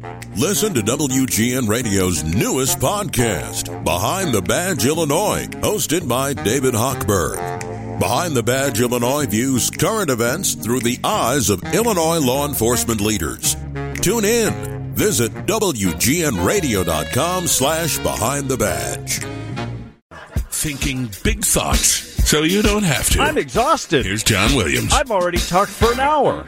Listen to WGN Radio's newest podcast, Behind the Badge Illinois, hosted by David Hochberg. Behind the Badge Illinois views current events through the eyes of Illinois law enforcement leaders. Tune in. Visit WGNRadio.com/Behind the Badge. Thinking big thoughts so you don't have to. I'm exhausted. Here's John Williams. I've already talked for an hour.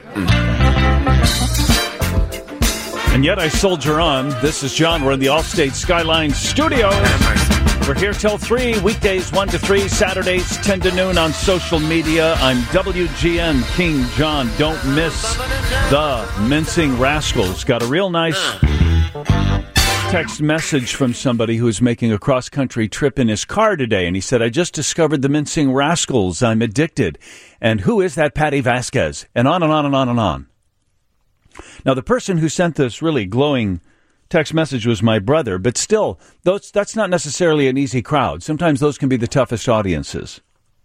And yet I soldier on. This is John. We're in the Allstate Skyline Studios. We're here till 3, weekdays 1 to 3, Saturdays 10 to noon on social media. I'm WGN King John. Don't miss the Mincing Rascals. Got a real nice text message from somebody who's making a cross-country trip in his car today. And he said, I just discovered the Mincing Rascals. I'm addicted. And who is that Patty Vasquez? And on and on and on and on. Now, the person who sent this really glowing text message was my brother, but still, that's not necessarily an easy crowd. Sometimes those can be the toughest audiences.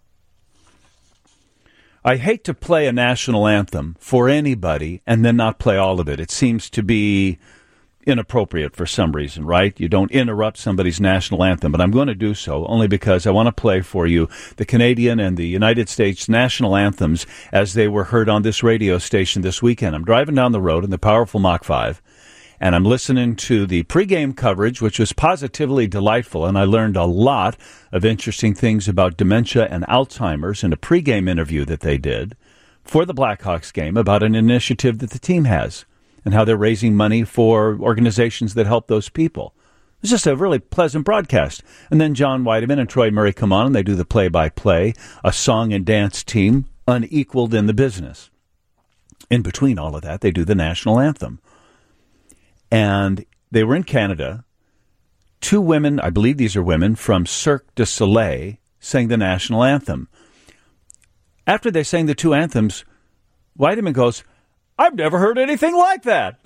I hate to play a national anthem for anybody and then not play all of it. It seems to be inappropriate for some reason, right? You don't interrupt somebody's national anthem, but I'm going to do so only because I want to play for you the Canadian and the United States national anthems as they were heard on this radio station this weekend. I'm driving down the road in the powerful Mach 5, and I'm listening to the pregame coverage, which was positively delightful, and I learned a lot of interesting things about dementia and Alzheimer's in a pregame interview that they did for the Blackhawks game about an initiative that the team has and how they're raising money for organizations that help those people. It's just a really pleasant broadcast. And then John Weideman and Troy Murray come on, and they do the play-by-play, a song and dance team unequaled in the business. In between all of that, they do the national anthem. And they were in Canada. 2 women, I believe these are women, from Cirque du Soleil sang the national anthem. After they sang the 2 anthems, Weideman goes, I've never heard anything like that.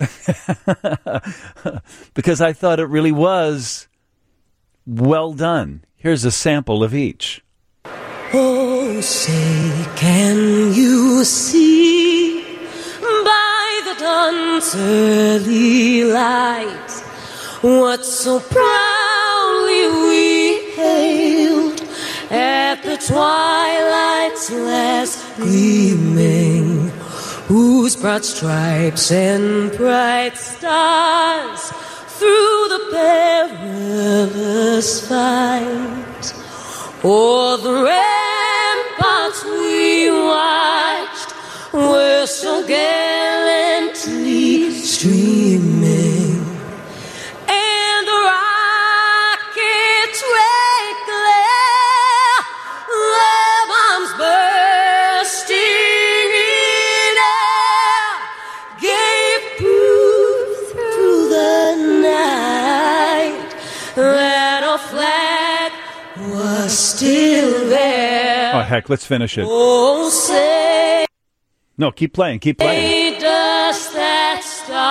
Because I thought it really was well done. Here's a sample of each. Oh, say, can you see by the dawn's early light what so proudly we hailed at the twilight's last gleaming, whose broad stripes and bright stars through the perilous fight o'er the ramparts we watched were so gallantly streaming, and the rockets' red glare, their bombs bursting in air, gave proof through the night that our flag was still there. Oh, heck, let's finish it. Oh, say, no, keep playing. does that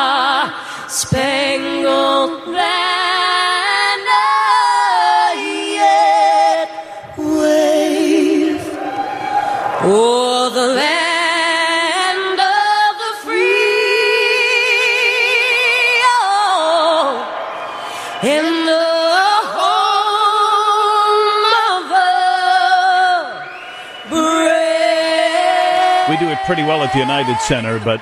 star-spangled banner yet wave o'er the land of the free, oh, in the We do it pretty well at the United Center, but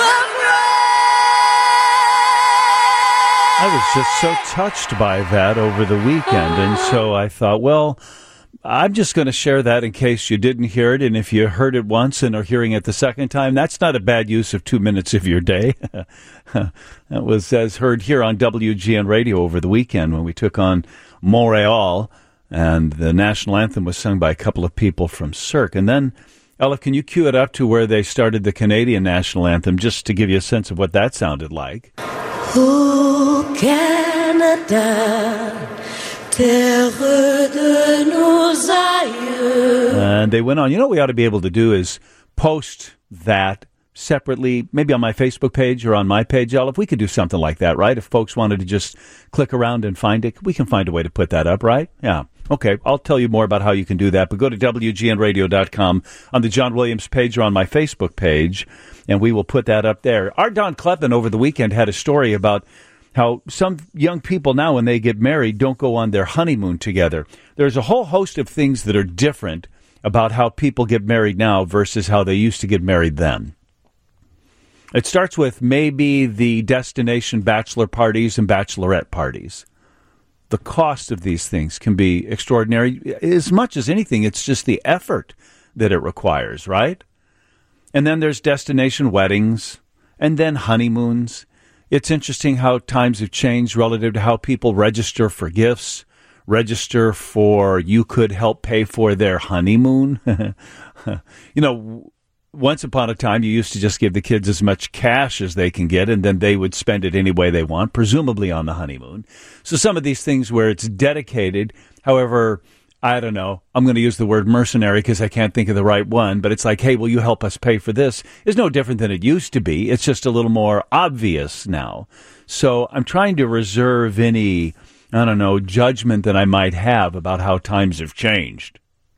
I was just so touched by that over the weekend, and so I thought, well, I'm just going to share that in case you didn't hear it, and if you heard it once and are hearing it the second time, that's not a bad use of 2 minutes of your day. That was as heard here on WGN Radio over the weekend when we took on Montreal, and the national anthem was sung by a couple of people from Cirque. And then, Ella, can you cue it up to where they started the Canadian national anthem, just to give you a sense of what that sounded like? Oh, Canada, terre de nos aïeux. And they went on. You know what we ought to be able to do is post that separately, maybe on my Facebook page or on my page, Ella. If we could do something like that, right? If folks wanted to just click around and find it, we can find a way to put that up, right? Yeah. Okay, I'll tell you more about how you can do that, but go to WGNradio.com on the John Williams page or on my Facebook page, and we will put that up there. Our Don Kleppen over the weekend had a story about how some young people now, when they get married, don't go on their honeymoon together. There's a whole host of things that are different about how people get married now versus how they used to get married then. It starts with maybe the destination bachelor parties and bachelorette parties. The cost of these things can be extraordinary. As much as anything, it's just the effort that it requires, right? And then there's destination weddings and then honeymoons. It's interesting how times have changed relative to how people register for gifts, register for you could help pay for their honeymoon. Once upon a time, you used to just give the kids as much cash as they can get, and then they would spend it any way they want, presumably on the honeymoon. So some of these things where it's dedicated, however, I don't know, I'm going to use the word mercenary because I can't think of the right one, but it's like, hey, will you help us pay for this? Is no different than it used to be. It's just a little more obvious now. So I'm trying to reserve any, I don't know, judgment that I might have about how times have changed.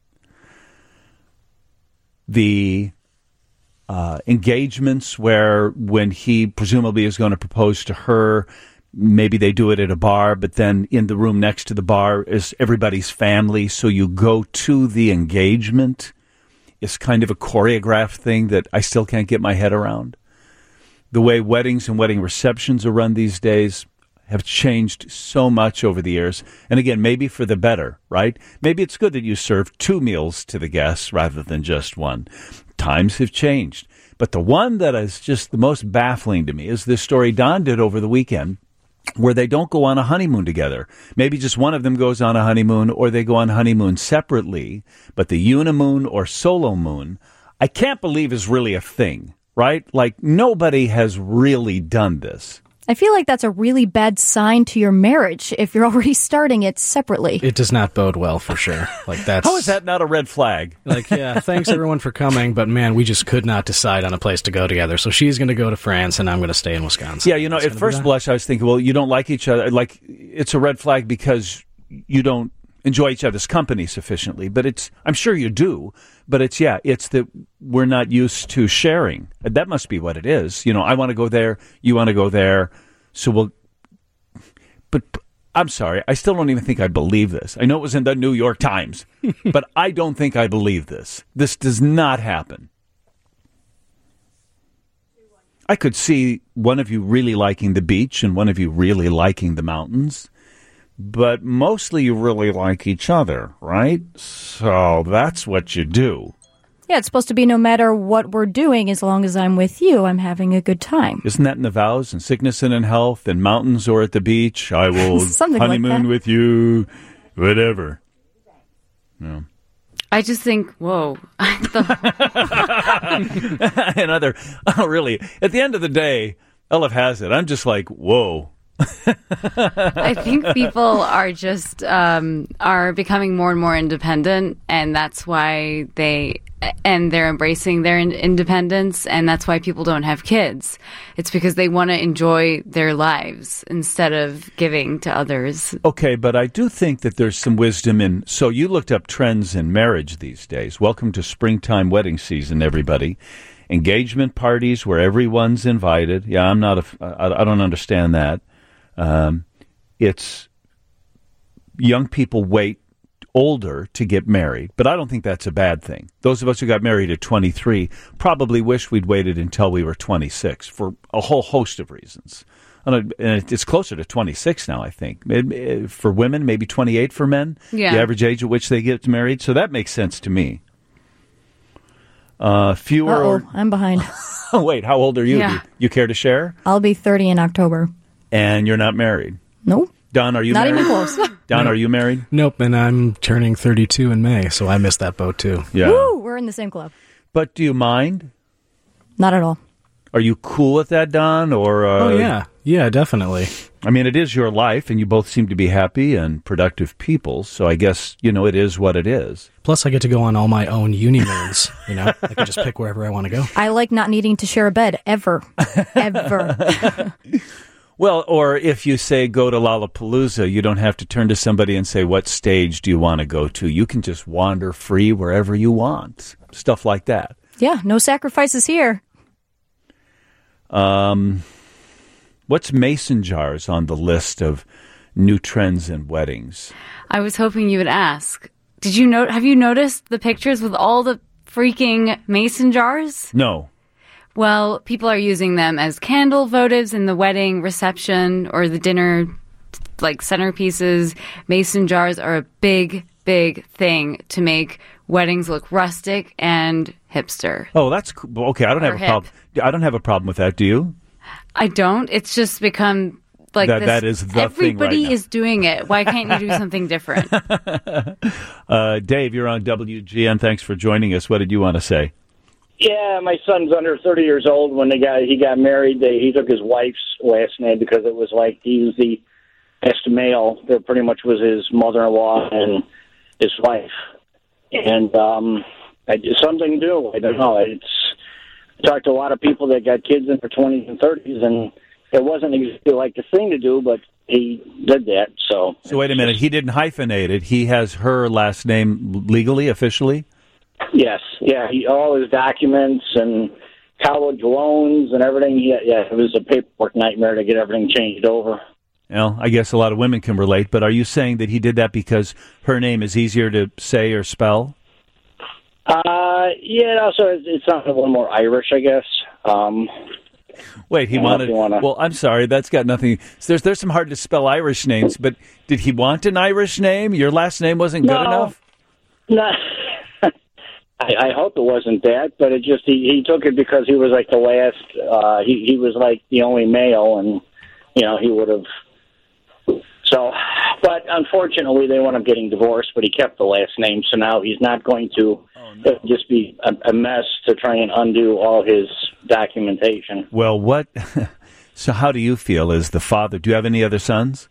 The engagements where when he presumably is going to propose to her, maybe they do it at a bar, but then in the room next to the bar is everybody's family, so you go to the engagement. It's kind of a choreographed thing that I still can't get my head around. The way weddings and wedding receptions are run these days have changed so much over the years. And again, maybe for the better, right? Maybe it's good that you serve 2 meals to the guests rather than just one. Times have changed. But the one that is just the most baffling to me is this story Don did over the weekend where they don't go on a honeymoon together. Maybe just one of them goes on a honeymoon or they go on honeymoon separately. But the unimoon or solo moon, I can't believe is really a thing, right? Like nobody has really done this. I feel like that's a really bad sign to your marriage if you're already starting it separately. It does not bode well, for sure. Like that's How is that not a red flag? Like, yeah, thanks everyone for coming, but man, we just could not decide on a place to go together. So she's going to go to France and I'm going to stay in Wisconsin. Yeah, at first blush, I was thinking, well, you don't like each other. Like, it's a red flag because you don't enjoy each other's company sufficiently. But I'm sure you do. But it's that we're not used to sharing. That must be what it is. I want to go there. You want to go there. So but I'm sorry. I still don't even think I believe this. I know it was in the New York Times, but I don't think I believe this. This does not happen. I could see one of you really liking the beach and one of you really liking the mountains. But mostly you really like each other, right? So that's what you do. Yeah, it's supposed to be no matter what we're doing, as long as I'm with you, I'm having a good time. Isn't that in the vows? In sickness and in health, in mountains or at the beach, I will honeymoon with you, whatever. Yeah. I just think, whoa. Really, at the end of the day, Elif has it. I'm just like, whoa. I think people are just are becoming more and more independent, and that's why they're embracing their independence, and that's why people don't have kids. It's because they want to enjoy their lives instead of giving to others. Okay, but I do think that there's some wisdom in. So you looked up trends in marriage these days. Welcome to springtime wedding season, everybody. Engagement parties where everyone's invited. Yeah, I don't understand that. It's young people wait older to get married, but I don't think that's a bad thing. Those of us who got married at 23 probably wish we'd waited until we were 26 for a whole host of reasons. And it's closer to 26 now, I think. For women, maybe 28 for men, the average age at which they get married. So that makes sense to me. I'm behind. Wait, how old are you? Yeah. Do you care to share? I'll be 30 in October. And you're not married? No. Don, are you not married? Not even close. Don, are you married? Nope, and I'm turning 32 in May, so I missed that boat too. Yeah. Woo, we're in the same club. But do you mind? Not at all. Are you cool with that, Don? Or oh, yeah. Yeah, definitely. I mean, it is your life, and you both seem to be happy and productive people, so I guess, it is what it is. Plus, I get to go on all my own uni-moons, I can just pick wherever I want to go. I like not needing to share a bed, ever. Ever. Well, or if you say go to Lollapalooza, you don't have to turn to somebody and say, what stage do you want to go to? You can just wander free wherever you want. Stuff like that. Yeah, no sacrifices here. What's mason jars on the list of new trends in weddings? I was hoping you would ask. Have you noticed the pictures with all the freaking mason jars? No. Well, people are using them as candle votives in the wedding reception or the dinner, like centerpieces. Mason jars are a big, big thing to make weddings look rustic and hipster. Oh, that's cool. Okay. I don't have a problem. I don't have a problem with that. Do you? I don't. It's just become like this. That is the everybody thing right now. is doing it. Why can't you do something different? Dave, you're on WGN. Thanks for joining us. What did you want to say? Yeah, my son's under 30 years old. When he got married, he took his wife's last name because it was like he was the best male. That pretty much was his mother-in-law and his wife. And something new. I don't know. I talked to a lot of people that got kids in their 20s and 30s, and it wasn't exactly like the thing to do, but he did that. So wait a minute. He didn't hyphenate it. He has her last name legally, officially? Yes. Yeah, all his documents and college loans and everything. Yeah, it was a paperwork nightmare to get everything changed over. Well, I guess a lot of women can relate, but are you saying that he did that because her name is easier to say or spell? Yeah, also it sounded a little more Irish, I guess. Wait, he wanted... Well, I'm sorry, that's got nothing... There's some hard-to-spell Irish names, but did he want an Irish name? Your last name wasn't good enough? No. I hope it wasn't that, but it just... He took it because he was like the last... He was like the only male, and, he would have... So, but unfortunately, they wound up getting divorced, but he kept the last name, so now he's not going to... It'd just be a mess to try and undo all his documentation. Well, what... So how do you feel as the father? Do you have any other sons?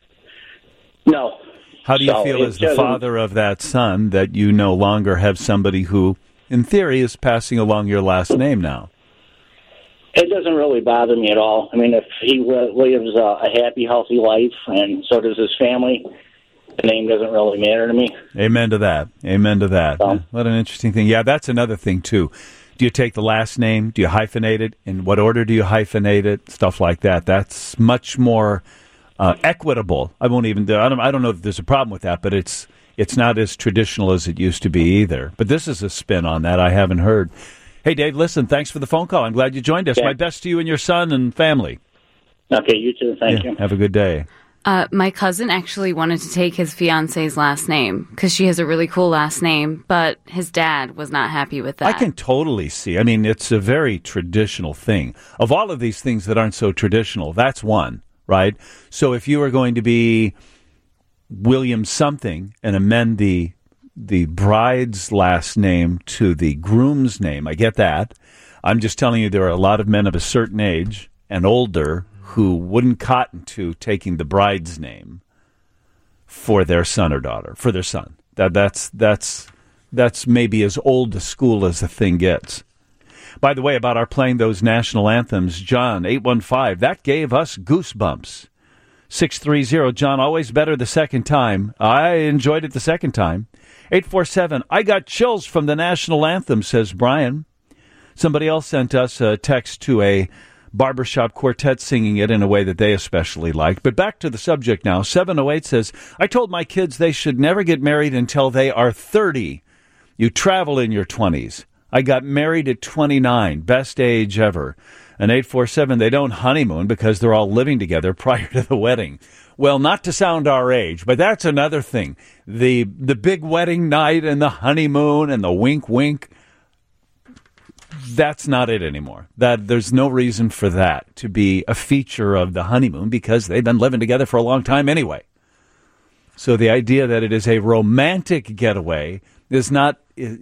No. How do you feel as the father of that son that you no longer have somebody who, in theory, is passing along your last name now? It doesn't really bother me at all. I mean, if he lives a happy, healthy life, and so does his family... The name doesn't really matter to me. Amen to that. Amen to that. So. What an interesting thing. Yeah, that's another thing, too. Do you take the last name? Do you hyphenate it? In what order do you hyphenate it? Stuff like that. That's much more equitable. I don't know if there's a problem with that, but it's not as traditional as it used to be either. But this is a spin on that I haven't heard. Hey, Dave, listen, thanks for the phone call. I'm glad you joined us. Okay. My best to you and your son and family. Okay, you too. Thank you. Have a good day. My cousin actually wanted to take his fiance's last name because she has a really cool last name, but his dad was not happy with that. I can totally see. I mean, it's a very traditional thing. Of all of these things that aren't so traditional, that's one, right? So if you are going to be William something and amend the bride's last name to the groom's name, I get that. I'm just telling you there are a lot of men of a certain age and older who wouldn't cotton to taking the bride's name for their son or daughter, for their son. That's maybe as old a school as the thing gets. By the way, about our playing those national anthems, John, 815, that gave us goosebumps. 630, John, always better the second time. I enjoyed it the second time. 847, I got chills from the national anthem, says Brian. Somebody else sent us a text to a barbershop quartet singing it in a way that they especially liked. But back to the subject now. 708 says, I told my kids they should never get married until they are 30. You travel in your 20s. I got married at 29. Best age ever. And 847, they don't honeymoon because they're all living together prior to the wedding. Well, not to sound our age, but that's another thing. The big wedding night and the honeymoon and the wink wink, that's not it anymore. That there's no reason for that to be a feature of the honeymoon because they've been living together for a long time anyway. So the idea that it is a romantic getaway is not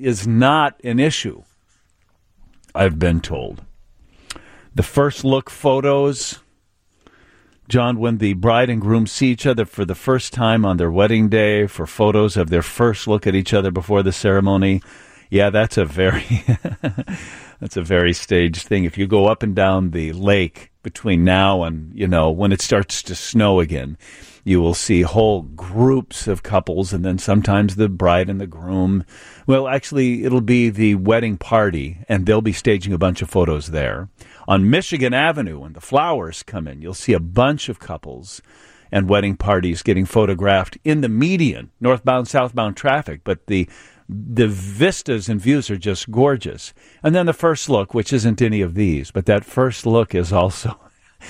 an issue, I've been told. The first look photos, John, when the bride and groom see each other for the first time on their wedding day, for photos of their first look at each other before the ceremony, Yeah, that's a very that's a very staged thing. If you go up and down the lake between now and, when it starts to snow again, you will see whole groups of couples, and then sometimes the bride and the groom. Well, actually, it'll be the wedding party, and they'll be staging a bunch of photos there. On Michigan Avenue, when the flowers come in, you'll see a bunch of couples and wedding parties getting photographed in the median, northbound, southbound traffic, but the vistas and views are just gorgeous. And then the first look, which isn't any of these, but that first look is also...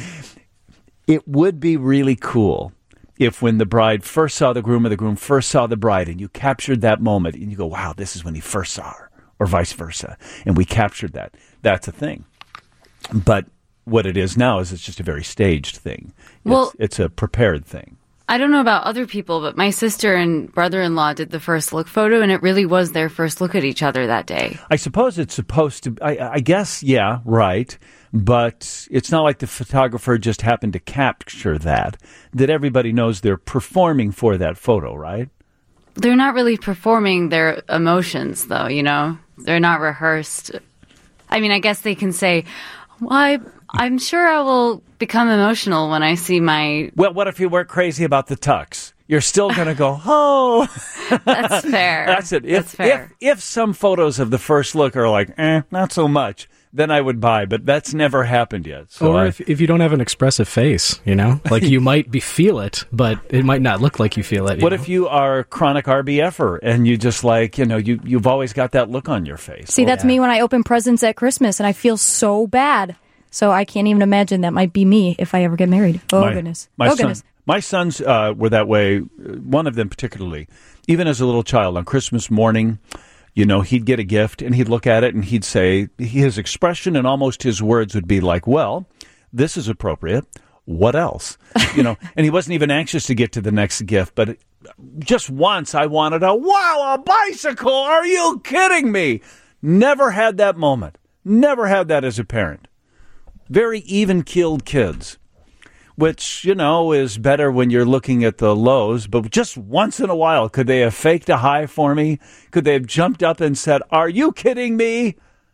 It would be really cool if when the bride first saw the groom or the groom first saw the bride and you captured that moment and you go, wow, this is when he first saw her, or vice versa, and we captured that. That's a thing. But what it is now is it's just a very staged thing. It's a prepared thing. I don't know about other people, but my sister and brother-in-law did the first look photo, and it really was their first look at each other that day. I suppose it's supposed to, I guess, yeah, right. But it's not like the photographer just happened to capture that everybody knows they're performing for that photo, right? They're not really performing their emotions, though, They're not rehearsed. I mean, I guess they can say, well, I'm sure I will become emotional when I see my... Well, what if you weren't crazy about the tux? You're still going to go, oh. That's fair. That's it. That's fair. If some photos of the first look are like, not so much, then I would buy. But that's never happened yet. So or if you don't have an expressive face, like you might feel it, but it might not look like you feel it. What if you are a chronic RBFer and you just you've always got that look on your face? See, that's me when I open presents at Christmas and I feel so bad. So I can't even imagine that might be me if I ever get married. Goodness. Goodness. My sons were that way, one of them particularly. Even as a little child, on Christmas morning, he'd get a gift and he'd look at it and he'd say, his expression and almost his words would be like, well, this is appropriate. What else? And he wasn't even anxious to get to the next gift. But just once I wanted a bicycle. Are you kidding me? Never had that moment. Never had that as a parent. Very even-keeled kids. Which, is better when you're looking at the lows. But just once in a while, could they have faked a high for me? Could they have jumped up and said, are you kidding me?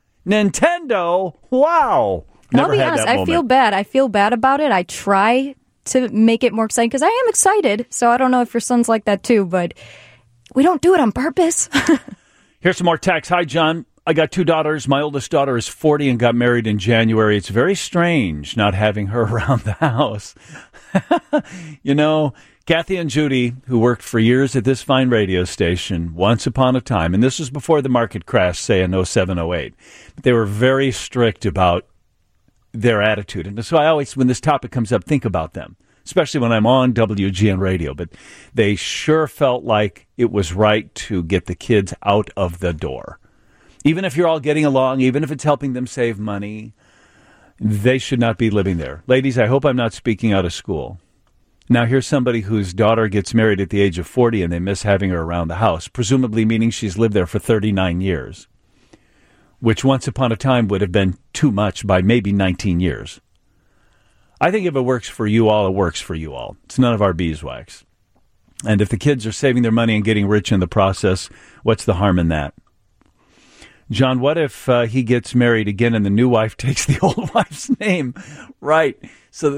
Nintendo? Wow. I'll be honest, I feel bad. I feel bad about it. I try to make it more exciting because I am excited. So I don't know if your son's like that too, but we don't do it on purpose. Here's some more text. Hi, John. I got 2 daughters. My oldest daughter is 40 and got married in January. It's very strange not having her around the house. Kathy and Judy, who worked for years at this fine radio station, once upon a time, and this was before the market crash, say in 07, 08, they were very strict about their attitude. And so I always, when this topic comes up, think about them, especially when I'm on WGN radio. But they sure felt like it was right to get the kids out of the door. Even if you're all getting along, even if it's helping them save money, they should not be living there. Ladies, I hope I'm not speaking out of school. Now, here's somebody whose daughter gets married at the age of 40 and they miss having her around the house, presumably meaning she's lived there for 39 years, which once upon a time would have been too much by maybe 19 years. I think if it works for you all, it works for you all. It's none of our beeswax. And if the kids are saving their money and getting rich in the process, what's the harm in that? John, what if he gets married again and the new wife takes the old wife's name? Right. So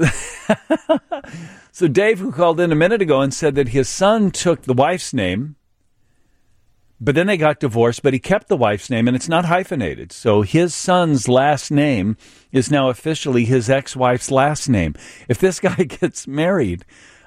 Dave, who called in a minute ago and said that his son took the wife's name, but then they got divorced, but he kept the wife's name, and it's not hyphenated. So his son's last name is now officially his ex-wife's last name. If this guy gets married...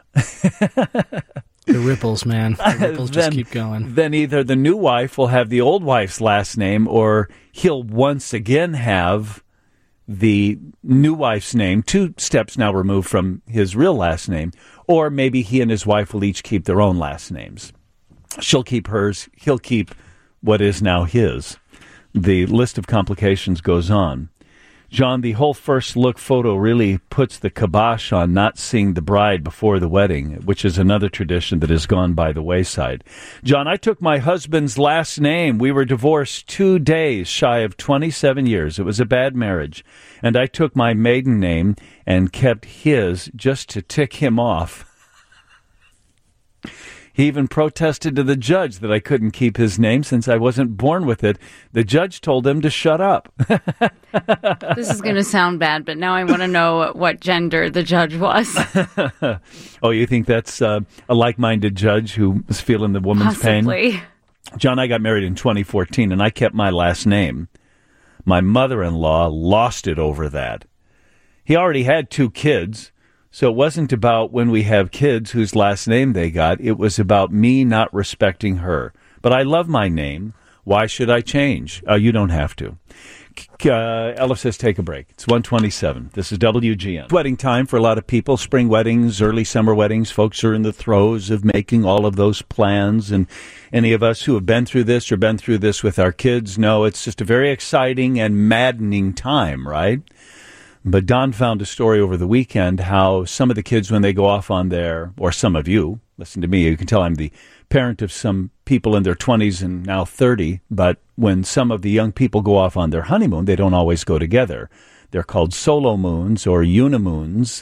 The ripples, man. The ripples just keep going. Then either the new wife will have the old wife's last name, or he'll once again have the new wife's name, 2 steps now removed from his real last name, or maybe he and his wife will each keep their own last names. She'll keep hers. He'll keep what is now his. The list of complications goes on. John, the whole first look photo really puts the kibosh on not seeing the bride before the wedding, which is another tradition that has gone by the wayside. John, I took my husband's last name. We were divorced 2 days shy of 27 years. It was a bad marriage. And I took my maiden name and kept his just to tick him off. He even protested to the judge that I couldn't keep his name since I wasn't born with it. The judge told him to shut up. This is going to sound bad, but now I want to know what gender the judge was. Oh, you think that's a like-minded judge who was feeling the woman's Possibly. pain? John, I got married in 2014, and I kept my last name. My mother-in-law lost it over that. He already had 2 kids, so it wasn't about when we have kids whose last name they got. It was about me not respecting her. But I love my name. Why should I change? You don't have to. Ella says take a break. It's 1:27. This is WGN. Wedding time for a lot of people. Spring weddings, early summer weddings. Folks are in the throes of making all of those plans. And any of us who have been through this or been through this with our kids know it's just a very exciting and maddening time, right? But Don found a story over the weekend how some of the kids, when they go off on their, or some of you, listen to me, you can tell I'm the parent of some people in their 20s and now 30, but when some of the young people go off on their honeymoon, they don't always go together. They're called solo moons or unimoons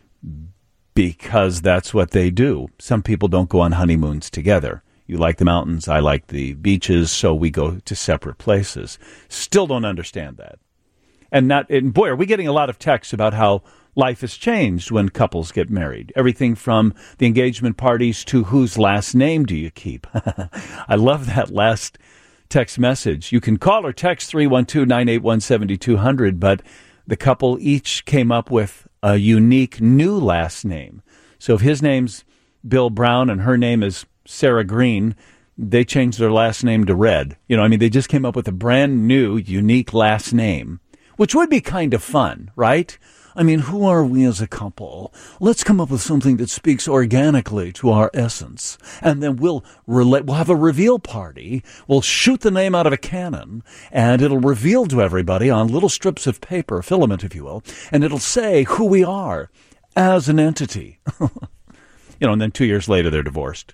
because that's what they do. Some people don't go on honeymoons together. You like the mountains, I like the beaches, so we go to separate places. Still don't understand that. And boy, are we getting a lot of texts about how life has changed when couples get married. Everything from the engagement parties to whose last name do you keep. I love that last text message. You can call or text 312-981-7200, but the couple each came up with a unique new last name. So if his name's Bill Brown and her name is Sarah Green, they changed their last name to Red. They just came up with a brand new, unique last name, which would be kind of fun, right? Who are we as a couple? Let's come up with something that speaks organically to our essence. And then we'll have a reveal party. We'll shoot the name out of a cannon, and it'll reveal to everybody on little strips of paper, filament, if you will, and it'll say who we are as an entity. And then 2 years later, they're divorced.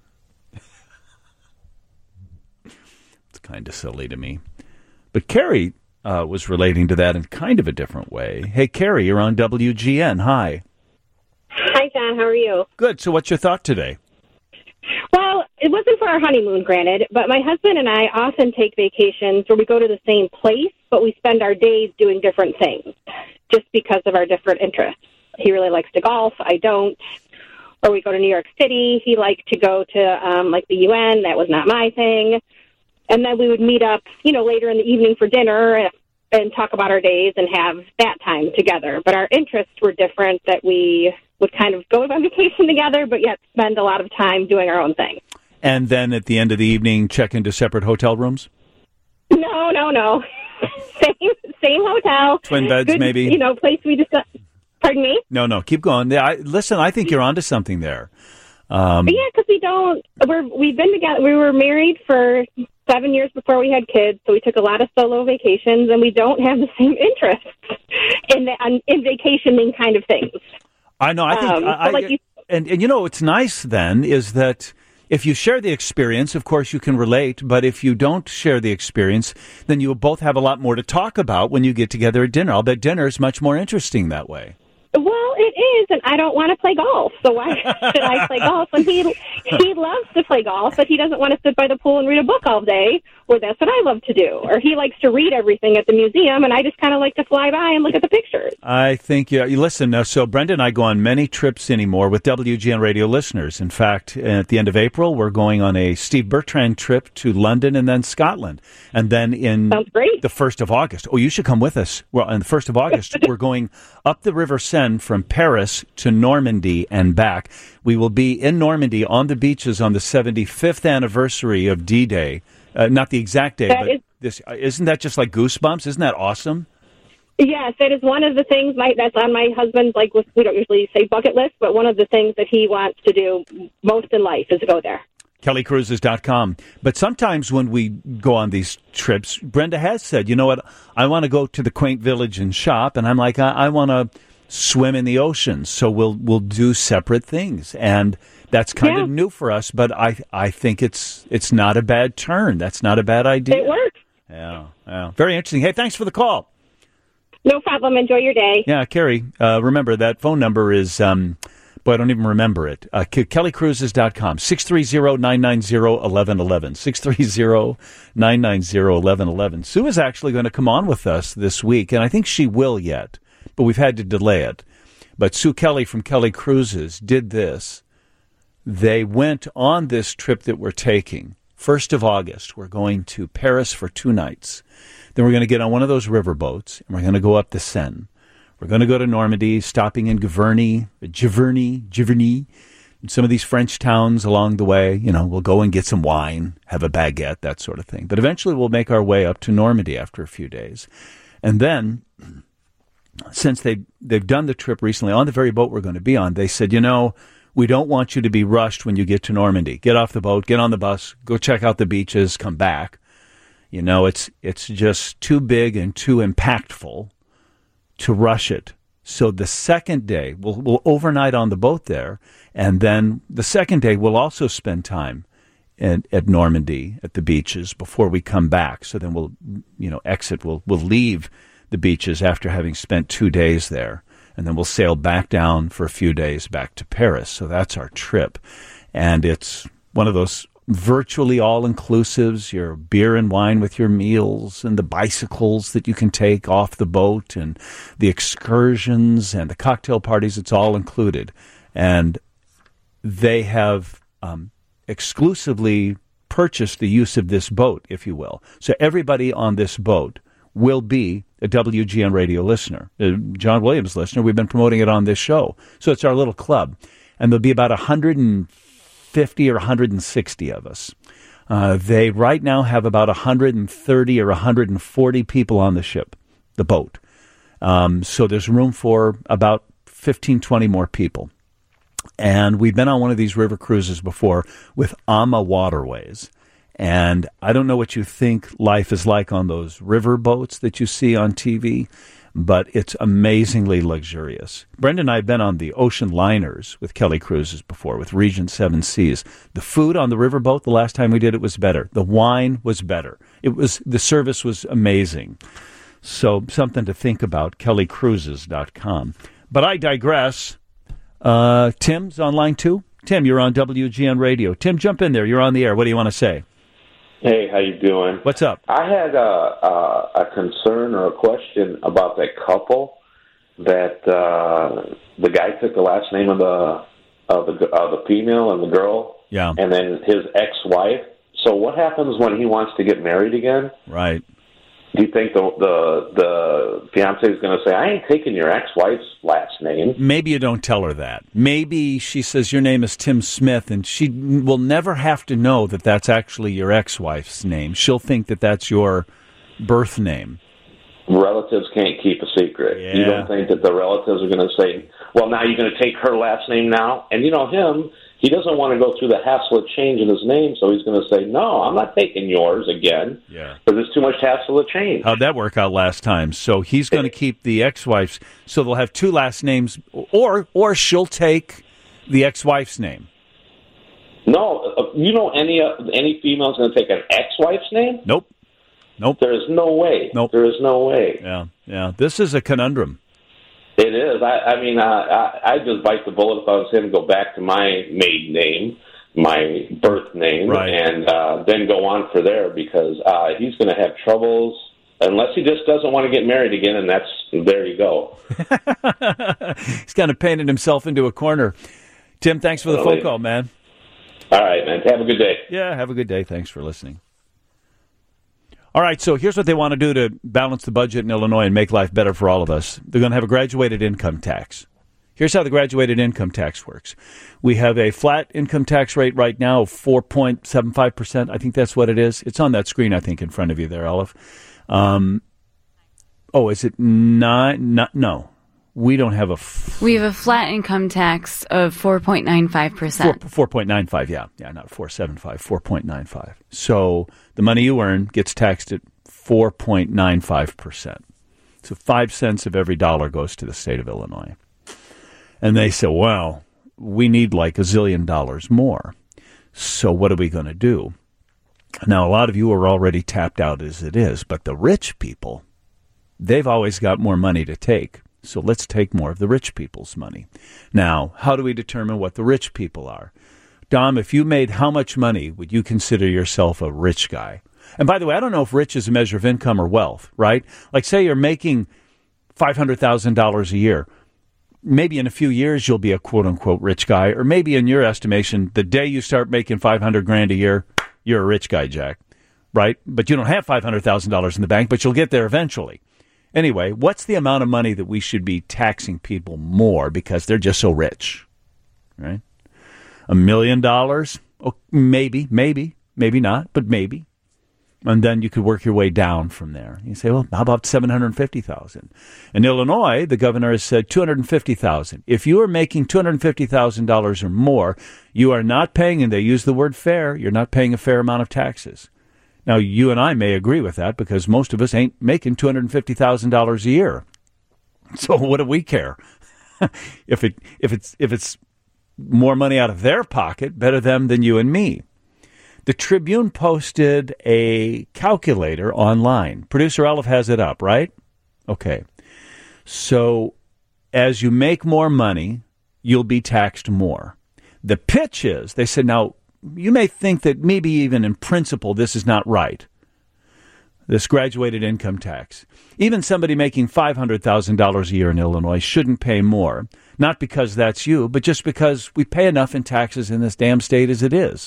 It's kind of silly to me. But Carrie was relating to that in kind of a different way. Hey, Carrie, you're on WGN. Hi. Hi, John. How are you? Good. So what's your thought today? Well, it wasn't for our honeymoon, granted, but my husband and I often take vacations where we go to the same place, but we spend our days doing different things just because of our different interests. He really likes to golf. I don't. Or we go to New York City. He liked to go to, the UN. That was not my thing. And then we would meet up, later in the evening for dinner and talk about our days and have that time together. But our interests were different, that we would kind of go on vacation together, but yet spend a lot of time doing our own thing. And then at the end of the evening, check into separate hotel rooms? No. Same hotel. Twin beds, good, maybe? Place we just... Pardon me? No, keep going. Listen, I think you're onto something there. Because we've been together. We were married for 7 years before we had kids, so we took a lot of solo vacations, and we don't have the same interests in vacationing kind of things. I know. I think, what's nice then is that if you share the experience, of course you can relate, but if you don't share the experience, then you will both have a lot more to talk about when you get together at dinner. I'll bet dinner is much more interesting that way. Well, it is, and I don't want to play golf, so why should I play golf? And he loves to play golf, but he doesn't want to sit by the pool and read a book all day, or that's what I love to do. Or he likes to read everything at the museum, and I just kind of like to fly by and look at the pictures. I think, you listen, so Brenda and I go on many trips anymore with WGN radio listeners. In fact, at the end of April, we're going on a Steve Bertrand trip to London and then Scotland. And then Sounds great. The 1st of August, you should come with us. Well, on the 1st of August, we're going up the River Seine from Paris to Normandy and back. We will be in Normandy on the beaches on the 75th anniversary of D-Day. Not the exact day, isn't that just like goosebumps? Isn't that awesome? Yes, it is one of the things that's on my husband's, we don't usually say bucket list, but one of the things that he wants to do most in life is go there. KellyCruises.com. But sometimes when we go on these trips, Brenda has said, you know what, I want to go to the quaint village and shop, and I'm like, I want to swim in the ocean, so we'll do separate things. And that's kind of new for us, but I think it's not a bad turn. That's not a bad idea. It works. Yeah. Very interesting. Hey, thanks for the call. No problem. Enjoy your day. Yeah, Carrie, remember that phone number is Boy, I don't even remember it. KellyCruises.com, 630-990-1111, 630-990-1111. Sue is actually going to come on with us this week, and I think she will yet, but we've had to delay it. But Sue Kelly from Kelly Cruises did this. They went on this trip that we're taking. 1st of August, we're going to Paris for 2 nights. Then we're going to get on one of those river boats, and we're going to go up the Seine. We're going to go to Normandy, stopping in Giverny, and some of these French towns along the way. You know, we'll go and get some wine, have a baguette, that sort of thing. But eventually we'll make our way up to Normandy after a few days. And then, since they've done the trip recently, on the very boat we're going to be on, they said, you know, we don't want you to be rushed when you get to Normandy. Get off the boat, get on the bus, go check out the beaches, come back. You know, it's just too big and too impactful to rush it. So the second day, we'll overnight on the boat there, and then the second day we'll also spend time at Normandy at the beaches before we come back. So then we'll, exit. We'll leave the beaches after having spent 2 days there, and then we'll sail back down for a few days back to Paris. So that's our trip, and it's one of those virtually all-inclusives, your beer and wine with your meals and the bicycles that you can take off the boat and the excursions and the cocktail parties. It's all included. And they have exclusively purchased the use of this boat, if you will. So everybody on this boat will be a WGN radio listener, a John Williams listener. We've been promoting it on this show. So it's our little club. And there'll be about 150 or 160 of us. They right now have about 130 or 140 people on the ship, the boat. So there's room for about 15, 20 more people. And we've been on one of these river cruises before with AMA Waterways. And I don't know what you think life is like on those river boats that you see on TV, but it's amazingly luxurious. Brenda and I have been on the ocean liners with Kelly Cruises before, with Regent Seven Seas. The food on the riverboat, the last time we did it, was better. The wine was better. The service was amazing. So something to think about, kellycruises.com. But I digress. Tim's on line 2. Tim, you're on WGN Radio. Tim, jump in there. You're on the air. What do you want to say? Hey, how you doing? What's up? I had a concern or a question about that couple that the guy took the last name of the female and the girl, yeah, and then his ex-wife. So what happens when he wants to get married again? Right. Do you think the fiance is going to say, "I ain't taking your ex-wife's last name"? Maybe you don't tell her that. Maybe she says your name is Tim Smith, and she will never have to know that that's actually your ex-wife's name. She'll think that that's your birth name. Relatives can't keep a secret. Yeah. You don't think that the relatives are going to say, "Well, now you're going to take her last name now"? And you know him. He doesn't want to go through the hassle of changing his name, so he's going to say, "No, I'm not taking yours again." Yeah, because it's too much hassle to change. How'd that work out last time? So he's going to keep the ex-wife's, so they'll have 2 last names, or she'll take the ex-wife's name. No, you know any female's going to take an ex-wife's name? Nope. There is no way. Nope. There is no way. Yeah. This is a conundrum. It is. I'd just bite the bullet if I was him, go back to my maiden name, my birth name, right, and then go on for there, because he's going to have troubles unless he just doesn't want to get married again, and there you go. He's kind of painted himself into a corner. Tim, thanks for the phone call, man. All right, man. Have a good day. Yeah, have a good day. Thanks for listening. All right, so here's what they want to do to balance the budget in Illinois and make life better for all of us. They're going to have a graduated income tax. Here's how the graduated income tax works. We have a flat income tax rate right now of 4.75%. I think that's what it is. It's on that screen, I think, in front of you there, Olive. Is it not? No. We don't have we have a flat income tax of 4.95%. 4.95, yeah, not 4.75, 4.95. So the money you earn gets taxed at 4.95%. So 5 cents of every dollar goes to the state of Illinois. And they say, well, we need like $1 zillion more. So what are we going to do? Now, a lot of you are already tapped out as it is, but the rich people, they've always got more money to take. So let's take more of the rich people's money. Now, how do we determine what the rich people are? Dom, if you made how much money would you consider yourself a rich guy? And by the way, I don't know if rich is a measure of income or wealth, right? Like say you're making $500,000 a year. Maybe in a few years you'll be a quote-unquote rich guy, or maybe in your estimation, the day you start making $500,000 a year, you're a rich guy, Jack, right? But you don't have $500,000 in the bank, but you'll get there eventually. Anyway, what's the amount of money that we should be taxing people more because they're just so rich, right? $1 million? Oh, maybe not, but maybe. And then you could work your way down from there. You say, well, how about $750,000? In Illinois, the governor has said $250,000. If you are making $250,000 or more, you are not paying, and they use the word fair, you're not paying a fair amount of taxes. Now, you and I may agree with that because most of us ain't making $250,000 a year. So what do we care? If it's more money out of their pocket, better them than you and me. The Tribune posted a calculator online. Producer Olive has it up, right? Okay. So as you make more money, you'll be taxed more. The pitch is, they said, now, you may think that maybe even in principle this is not right, this graduated income tax. Even somebody making $500,000 a year in Illinois shouldn't pay more, not because that's you, but just because we pay enough in taxes in this damn state as it is.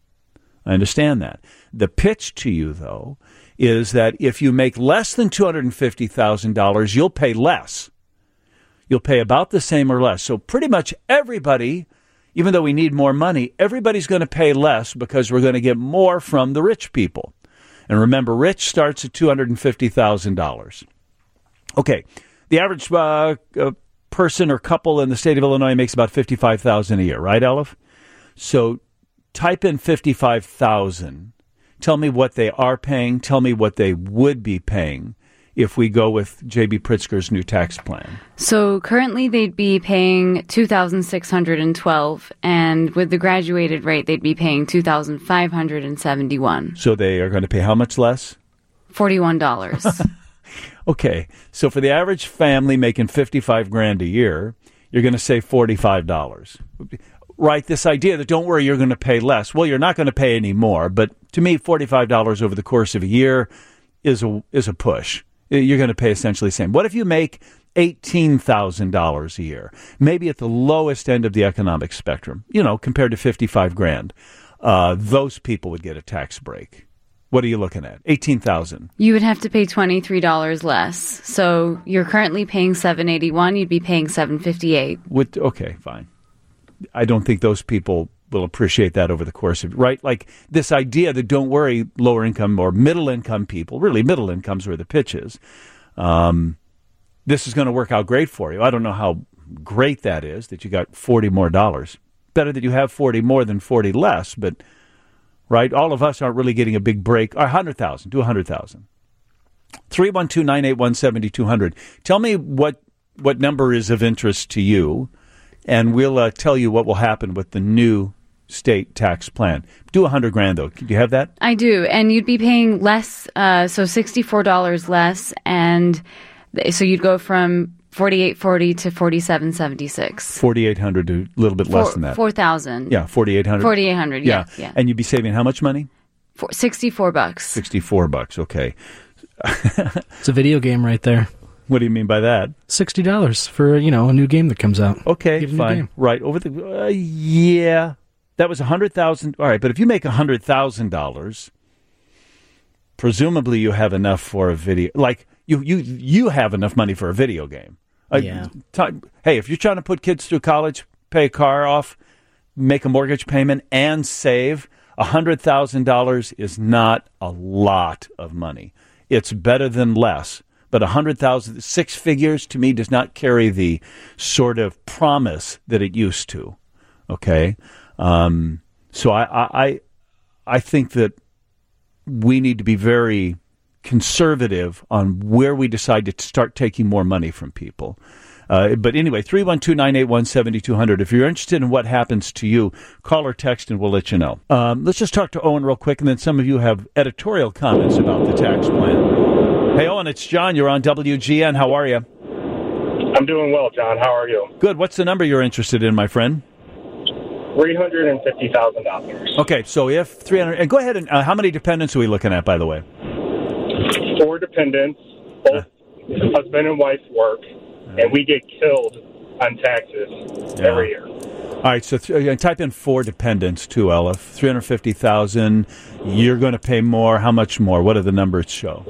I understand that. The pitch to you, though, is that if you make less than $250,000, you'll pay less. You'll pay about the same or less. So pretty much everybody, even though we need more money, everybody's going to pay less because we're going to get more from the rich people. And remember, rich starts at $250,000. Okay, the average person or couple in the state of Illinois makes about $55,000 a year, right, Olive? So type in 55,000. Tell me what they are paying. Tell me what they would be paying if we go with J.B. Pritzker's new tax plan. So currently they'd be paying $2,612, and with the graduated rate, they'd be paying $2,571. So they are going to pay how much less? $41. Okay, so for the average family making $55,000 a year, you're going to save $45. Right, this idea that don't worry, you're going to pay less. Well, you're not going to pay any more, but to me, $45 over the course of a year is a push. You're going to pay essentially the same. What if you make $18,000 a year? Maybe at the lowest end of the economic spectrum, compared to $55,000. Those people would get a tax break. What are you looking at? $18,000. You would have to pay $23 less. So you're currently paying $781. You'd be paying $758. Okay, fine. I don't think those people will appreciate that over the course of, right? Like this idea that don't worry, lower income or middle income people, really middle income's where the pitch is. This is going to work out great for you. I don't know how great that is that you got $40 more. Better that you have 40 more than 40 less, but right, all of us aren't really getting a big break. 100,000, do 100,000. 312-981-7200. Tell me what number is of interest to you, and we'll tell you what will happen with the new state tax plan. Do $100,000 though. Do you have that? I do, and you'd be paying less, so $64 less, and so you'd go from $4,840 to $4,776. $4,800 to a little bit less than that. $4,000. Yeah, $4,800. $4,800. Yeah. And you'd be saving how much money? $64. $64. Okay. It's a video game right there. What do you mean by that? $60 for a new game that comes out. Okay, fine. Right over the yeah, that was $100,000. All right, but if you make $100,000, presumably you have enough for a video. Like you have enough money for a video game. Yeah. Hey, if you're trying to put kids through college, pay a car off, make a mortgage payment, and save, $100,000 is not a lot of money. It's better than less. But 100,000, 6 figures, to me, does not carry the sort of promise that it used to. Okay? So I think that we need to be very conservative on where we decide to start taking more money from people. But anyway, 312-981-7200. If you're interested in what happens to you, call or text and we'll let you know. Let's just talk to Owen real quick, and then some of you have editorial comments about the tax plan. Hey, Owen, it's John. You're on WGN. How are you? I'm doing well, John. How are you? Good. What's the number you're interested in, my friend? $350,000. Okay, so if 300, and go ahead and how many dependents are we looking at, by the way? 4 dependents, both husband and wife work, and we get killed on taxes every year. All right, so type in 4 dependents too, Elif. 350,000. You're going to pay more. How much more? What do the numbers show?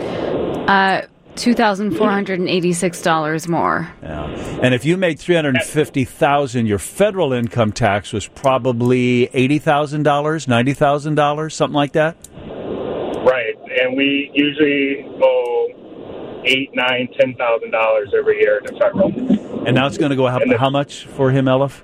$2,486 more. Yeah. And if you made $350,000, your federal income tax was probably $80,000, $90,000, something like that. Right, and we usually owe $8,000, $9,000, $10,000 every year to federal. And now it's going to go how much for him, Elif?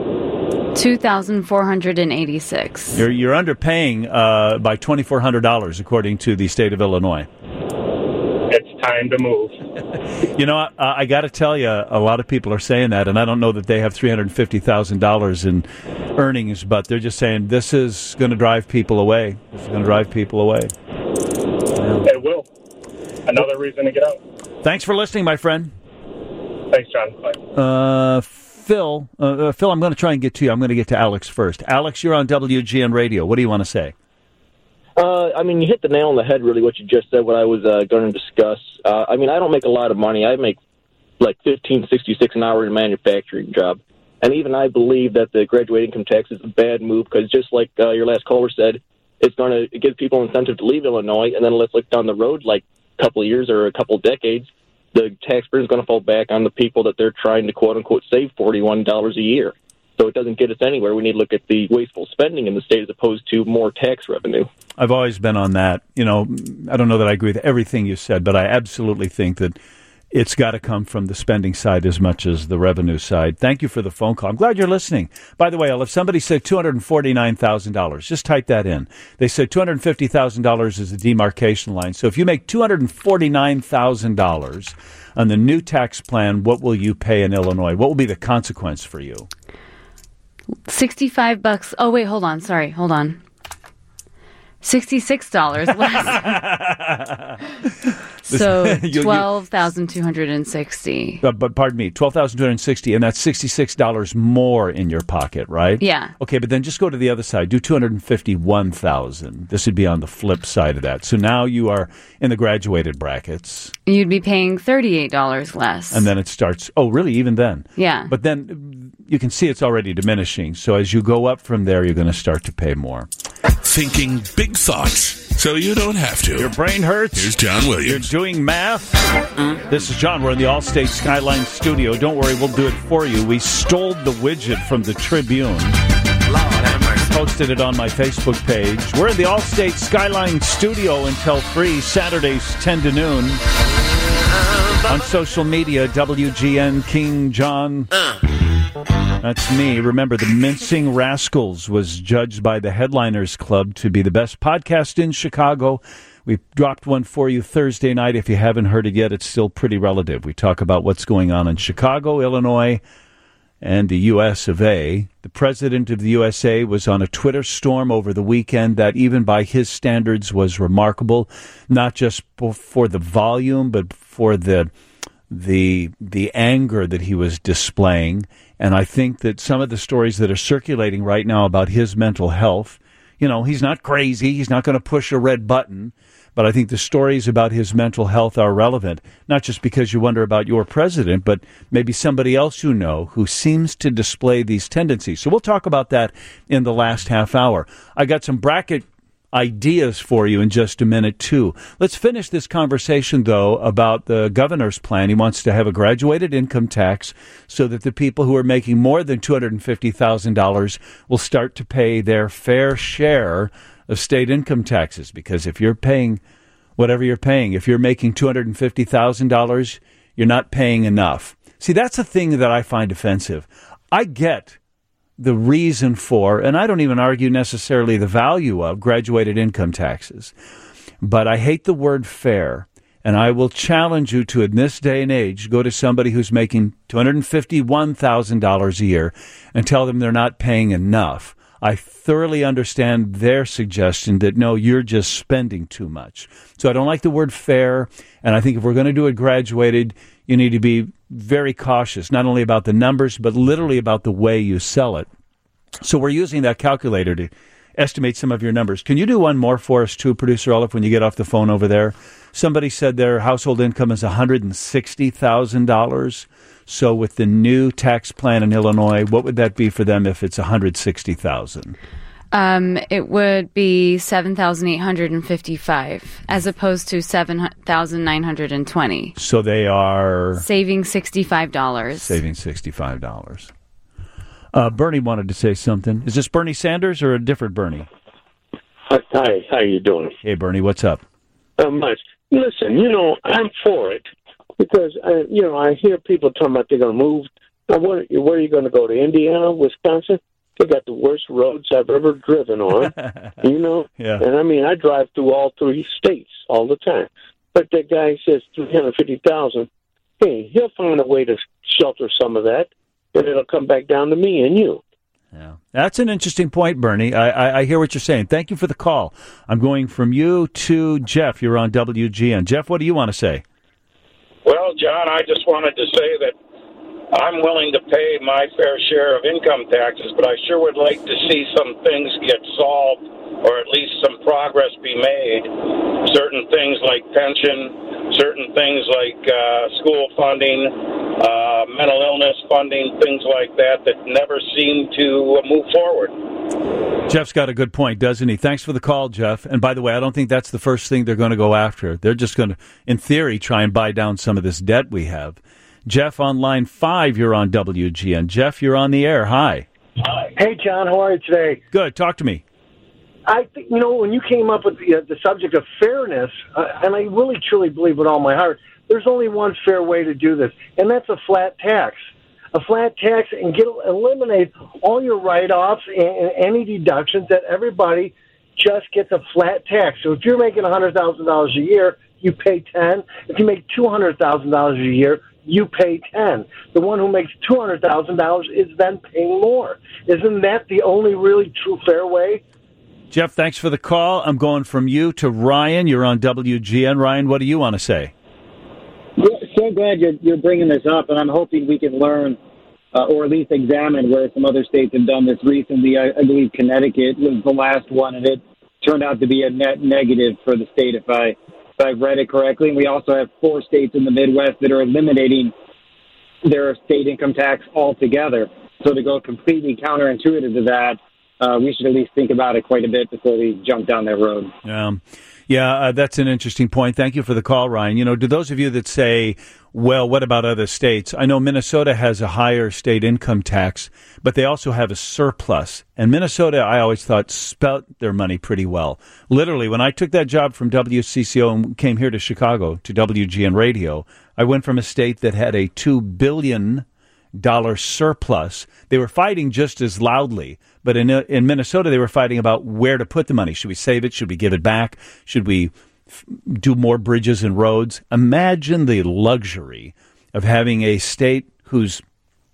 $2,486. You're underpaying by $2,400, according to the state of Illinois. It's time to move. You know, I got to tell you, a lot of people are saying that, and I don't know that they have $350,000 in earnings, but they're just saying this is going to drive people away. It's going to drive people away. Yeah. It will. Another reason to get out. Thanks for listening, my friend. Thanks, John. Bye. Phil, I'm going to try and get to you. I'm going to get to Alex first. Alex, you're on WGN Radio. What do you want to say? I mean, you hit the nail on the head, really, what you just said, what I was going to discuss. I mean, I don't make a lot of money. I make like $15.66 an hour in a manufacturing job. And even I believe that the graduate income tax is a bad move because just like your last caller said, it's going to give people incentive to leave Illinois. And then let's look down the road like a couple of years or a couple of decades, the tax burden is going to fall back on the people that they're trying to, quote-unquote, save $41 a year. So it doesn't get us anywhere. We need to look at the wasteful spending in the state as opposed to more tax revenue. I've always been on that. You know, I don't know that I agree with everything you said, but I absolutely think that it's got to come from the spending side as much as the revenue side. Thank you for the phone call. I'm glad you're listening. By the way, if somebody said $249,000, just type that in. They said $250,000 is the demarcation line. So if you make $249,000 on the new tax plan, what will you pay in Illinois? What will be the consequence for you? $65. Oh, wait, hold on. Sorry, hold on. $66 less. So $12,260. But pardon me, $12,260, and that's $66 more in your pocket, right? Yeah. Okay, but then just go to the other side. Do $251,000. This would be on the flip side of that. So now you are in the graduated brackets. You'd be paying $38 less. And then it starts. Oh, really? Even then? Yeah. But then you can see it's already diminishing. So as you go up from there, you're going to start to pay more. Thinking big thoughts so you don't have to. Your brain hurts. Here's John Williams. You're doing math. This is John. We're in the Allstate Skyline studio. Don't worry, we'll do it for you. We stole the widget from the Tribune. Posted it on my Facebook page. We're in the Allstate Skyline studio until 3, Saturdays 10 to noon. On social media, WGN King John. That's me. Remember, The Mincing Rascals was judged by the Headliners Club to be the best podcast in Chicago. We dropped one for you Thursday night. If you haven't heard it yet, it's still pretty relative. We talk about what's going on in Chicago, Illinois, and the U.S. of A. The president of the USA was on a Twitter storm over the weekend that even by his standards was remarkable, not just for the volume, but for the anger that he was displaying. And I think that some of the stories that are circulating right now about his mental health, you know, he's not crazy. He's not going to push a red button. But I think the stories about his mental health are relevant, not just because you wonder about your president, but maybe somebody else you know who seems to display these tendencies. So we'll talk about that in the last half hour. I got some bracket ideas for you in just a minute, too. Let's finish this conversation, though, about the governor's plan. He wants to have a graduated income tax so that the people who are making more than $250,000 will start to pay their fair share of state income taxes. Because if you're paying whatever you're paying, if you're making $250,000, you're not paying enough. See, that's a thing that I find offensive. I get the reason for, and I don't even argue necessarily the value of, graduated income taxes. But I hate the word fair, and I will challenge you to, in this day and age, go to somebody who's making $251,000 a year and tell them they're not paying enough. I thoroughly understand their suggestion that, no, you're just spending too much. So I don't like the word fair, and I think if we're going to do it graduated, you need to be very cautious, not only about the numbers, but literally about the way you sell it. So we're using that calculator to estimate some of your numbers. Can you do one more for us, too, Producer Olive, when you get off the phone over there? Somebody said their household income is $160,000. So with the new tax plan in Illinois, what would that be for them if it's $160,000? It would be $7,855 as opposed to $7,920. So they are saving $65. Saving $65. Bernie wanted to say something. Is this Bernie Sanders or a different Bernie? Hi, how you doing? Hey, Bernie, what's up? Much. Listen, I'm for it because, I hear people talking about they're going to move. Now, where are you going to go, to Indiana, Wisconsin? They got the worst roads I've ever driven on, Yeah. And, I drive through all 3 states all the time. But that guy says $350,000. Hey, he'll find a way to shelter some of that, and it'll come back down to me and you. Yeah, that's an interesting point, Bernie. I hear what you're saying. Thank you for the call. I'm going from you to Jeff. You're on WGN. Jeff, what do you want to say? Well, John, I just wanted to say that I'm willing to pay my fair share of income taxes, but I sure would like to see some things get solved or at least some progress be made. Certain things like pension, certain things like school funding, mental illness funding, things like that never seem to move forward. Jeff's got a good point, doesn't he? Thanks for the call, Jeff. And by the way, I don't think that's the first thing they're going to go after. They're just going to, in theory, try and buy down some of this debt we have. Jeff on line 5, you're on WGN. Jeff, you're on the air. Hi. Hey, John, how are you today? Good. Talk to me. I think, when you came up with the subject of fairness, and I really, truly believe with all my heart, there's only one fair way to do this, and that's a flat tax. A flat tax and eliminate all your write-offs and any deductions, that everybody just gets a flat tax. So if you're making $100,000 a year, you pay $10. If you make $200,000 a year, you pay $10. The one who makes $200,000 is then paying more. Isn't that the only really true fair way? Jeff, thanks for the call. I'm going from you to Ryan. You're on WGN. Ryan, what do you want to say? So glad you're bringing this up, and I'm hoping we can learn or at least examine where some other states have done this recently. I believe Connecticut was the last one, and it turned out to be a net negative for the state, if I've read it correctly. And we also have 4 states in the Midwest that are eliminating their state income tax altogether. So to go completely counterintuitive to that, we should at least think about it quite a bit before we jump down that road. Yeah, that's an interesting point. Thank you for the call, Ryan. To those of you that say, well, what about other states? I know Minnesota has a higher state income tax, but they also have a surplus. And Minnesota, I always thought, spent their money pretty well. Literally, when I took that job from WCCO and came here to Chicago to WGN Radio, I went from a state that had a $2 billion surplus. They were fighting just as loudly, but in Minnesota they were fighting about where to put the money. Should we save it? Should we give it back? Should we do more bridges and roads? Imagine the luxury of having a state whose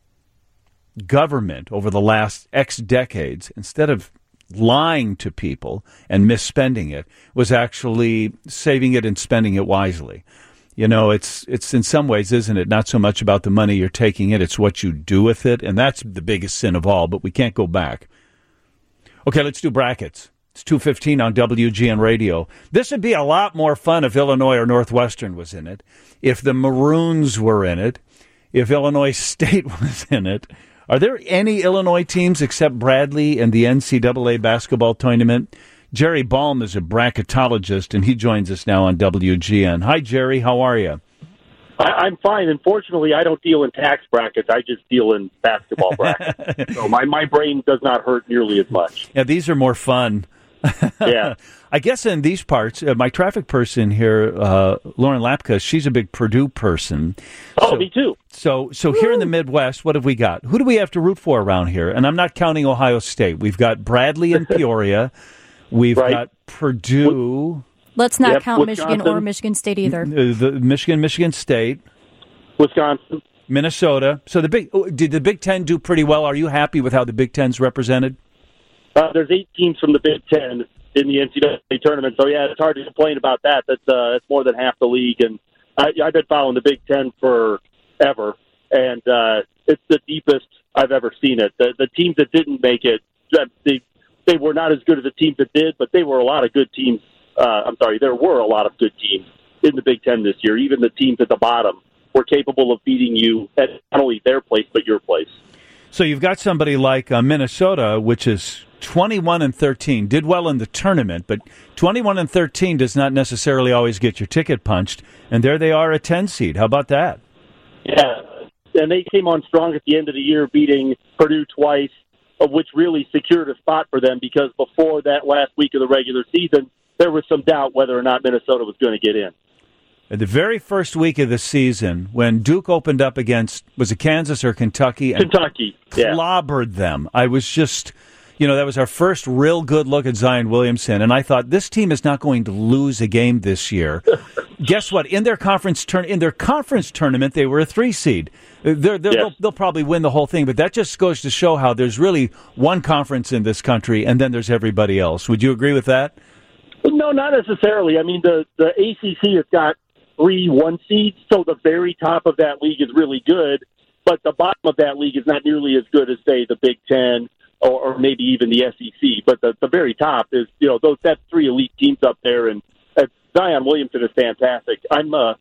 government over the last X decades, instead of lying to people and misspending it, was actually saving it and spending it wisely. It's in some ways, isn't it, not so much about the money you're taking in, it's what you do with it, and that's the biggest sin of all, but we can't go back. Okay, let's do brackets. It's 2:15 on WGN Radio. This would be a lot more fun if Illinois or Northwestern was in it, if the Maroons were in it, if Illinois State was in it. Are there any Illinois teams except Bradley in the NCAA basketball tournament? Jerry Baum is a bracketologist, and he joins us now on WGN. Hi, Jerry. How are you? I'm fine. Unfortunately, I don't deal in tax brackets. I just deal in basketball brackets. So my brain does not hurt nearly as much. Yeah, these are more fun. Yeah. I guess in these parts, my traffic person here, Lauren Lapka, she's a big Purdue person. Oh, me too. So here in the Midwest, what have we got? Who do we have to root for around here? And I'm not counting Ohio State. We've got Bradley and Peoria. We've got Purdue. Let's not count Wisconsin. Michigan or Michigan State either. The Michigan State. Wisconsin. Minnesota. So did the Big Ten do pretty well? Are you happy with how the Big Ten's represented? There's 8 teams from the Big Ten in the NCAA tournament, so yeah, it's hard to complain about that. That's more than half the league, and I've been following the Big Ten forever, and it's the deepest I've ever seen it. The teams that didn't make it, they were not as good as the teams that did, but they were a lot of good teams. There were a lot of good teams in the Big Ten this year. Even the teams at the bottom were capable of beating you at not only their place, but your place. So you've got somebody like Minnesota, which is 21-13, did well in the tournament, but 21-13 does not necessarily always get your ticket punched, and there they are, a 10 seed. How about that? Yeah, and they came on strong at the end of the year, beating Purdue twice, which really secured a spot for them, because before that last week of the regular season, there was some doubt whether or not Minnesota was going to get in. At the very first week of the season, when Duke opened up against, was it Kansas or Kentucky? Kentucky, yeah. Clobbered them. I was just, that was our first real good look at Zion Williamson, and I thought, this team is not going to lose a game this year. Guess what? In their conference tournament, they were a 3 seed. They'll probably win the whole thing, but that just goes to show how there's really one conference in this country, and then there's everybody else. Would you agree with that? No, not necessarily. I mean, the ACC has got 3 1 seeds, so the very top of that league is really good, but the bottom of that league is not nearly as good as, say, the Big Ten or maybe even the SEC. But the very top is, that's 3 elite teams up there, and Zion Williamson is fantastic. I'm a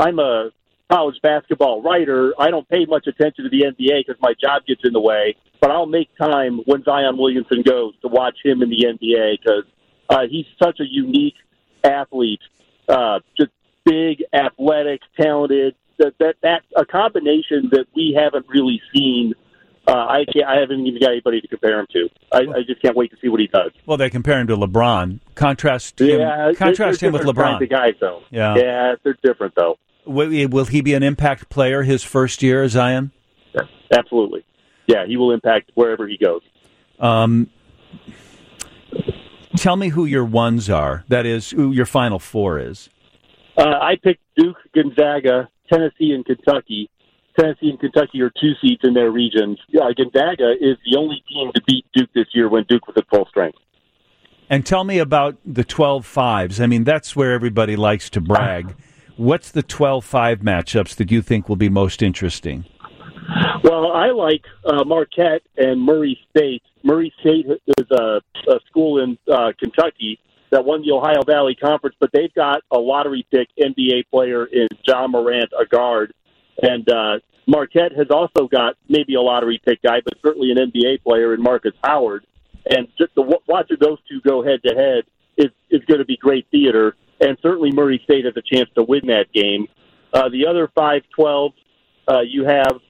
college basketball writer. I don't pay much attention to the NBA because my job gets in the way, but I'll make time when Zion Williamson goes to watch him in the NBA because he's such a unique athlete, just big, athletic, talented. That's a combination that we haven't really seen. I haven't even got anybody to compare him to. I just can't wait to see what he does. Well, they compare him to LeBron. Contrast him with LeBron. Kinds of guys, though. Yeah, they're different, though. Will he be an impact player his first year, Zion? Yeah, absolutely. Yeah, he will impact wherever he goes. Tell me who your ones are. That is, who your Final Four is. I picked Duke, Gonzaga, Tennessee, and Kentucky. Tennessee and Kentucky are 2 seeds in their regions. Gonzaga is the only team to beat Duke this year when Duke was at full strength. And tell me about the 12-5s. I mean, that's where everybody likes to brag. What's the 12-5 matchups that you think will be most interesting? Well, I like Marquette and Murray State. Murray State is a school in Kentucky that won the Ohio Valley Conference, but they've got a lottery pick NBA player in John Morant, a guard. And Marquette has also got maybe a lottery pick guy, but certainly an NBA player in Marcus Howard. And just watching those two go head-to-head is going to be great theater. And certainly Murray State has a chance to win that game. The other 5-12, you have,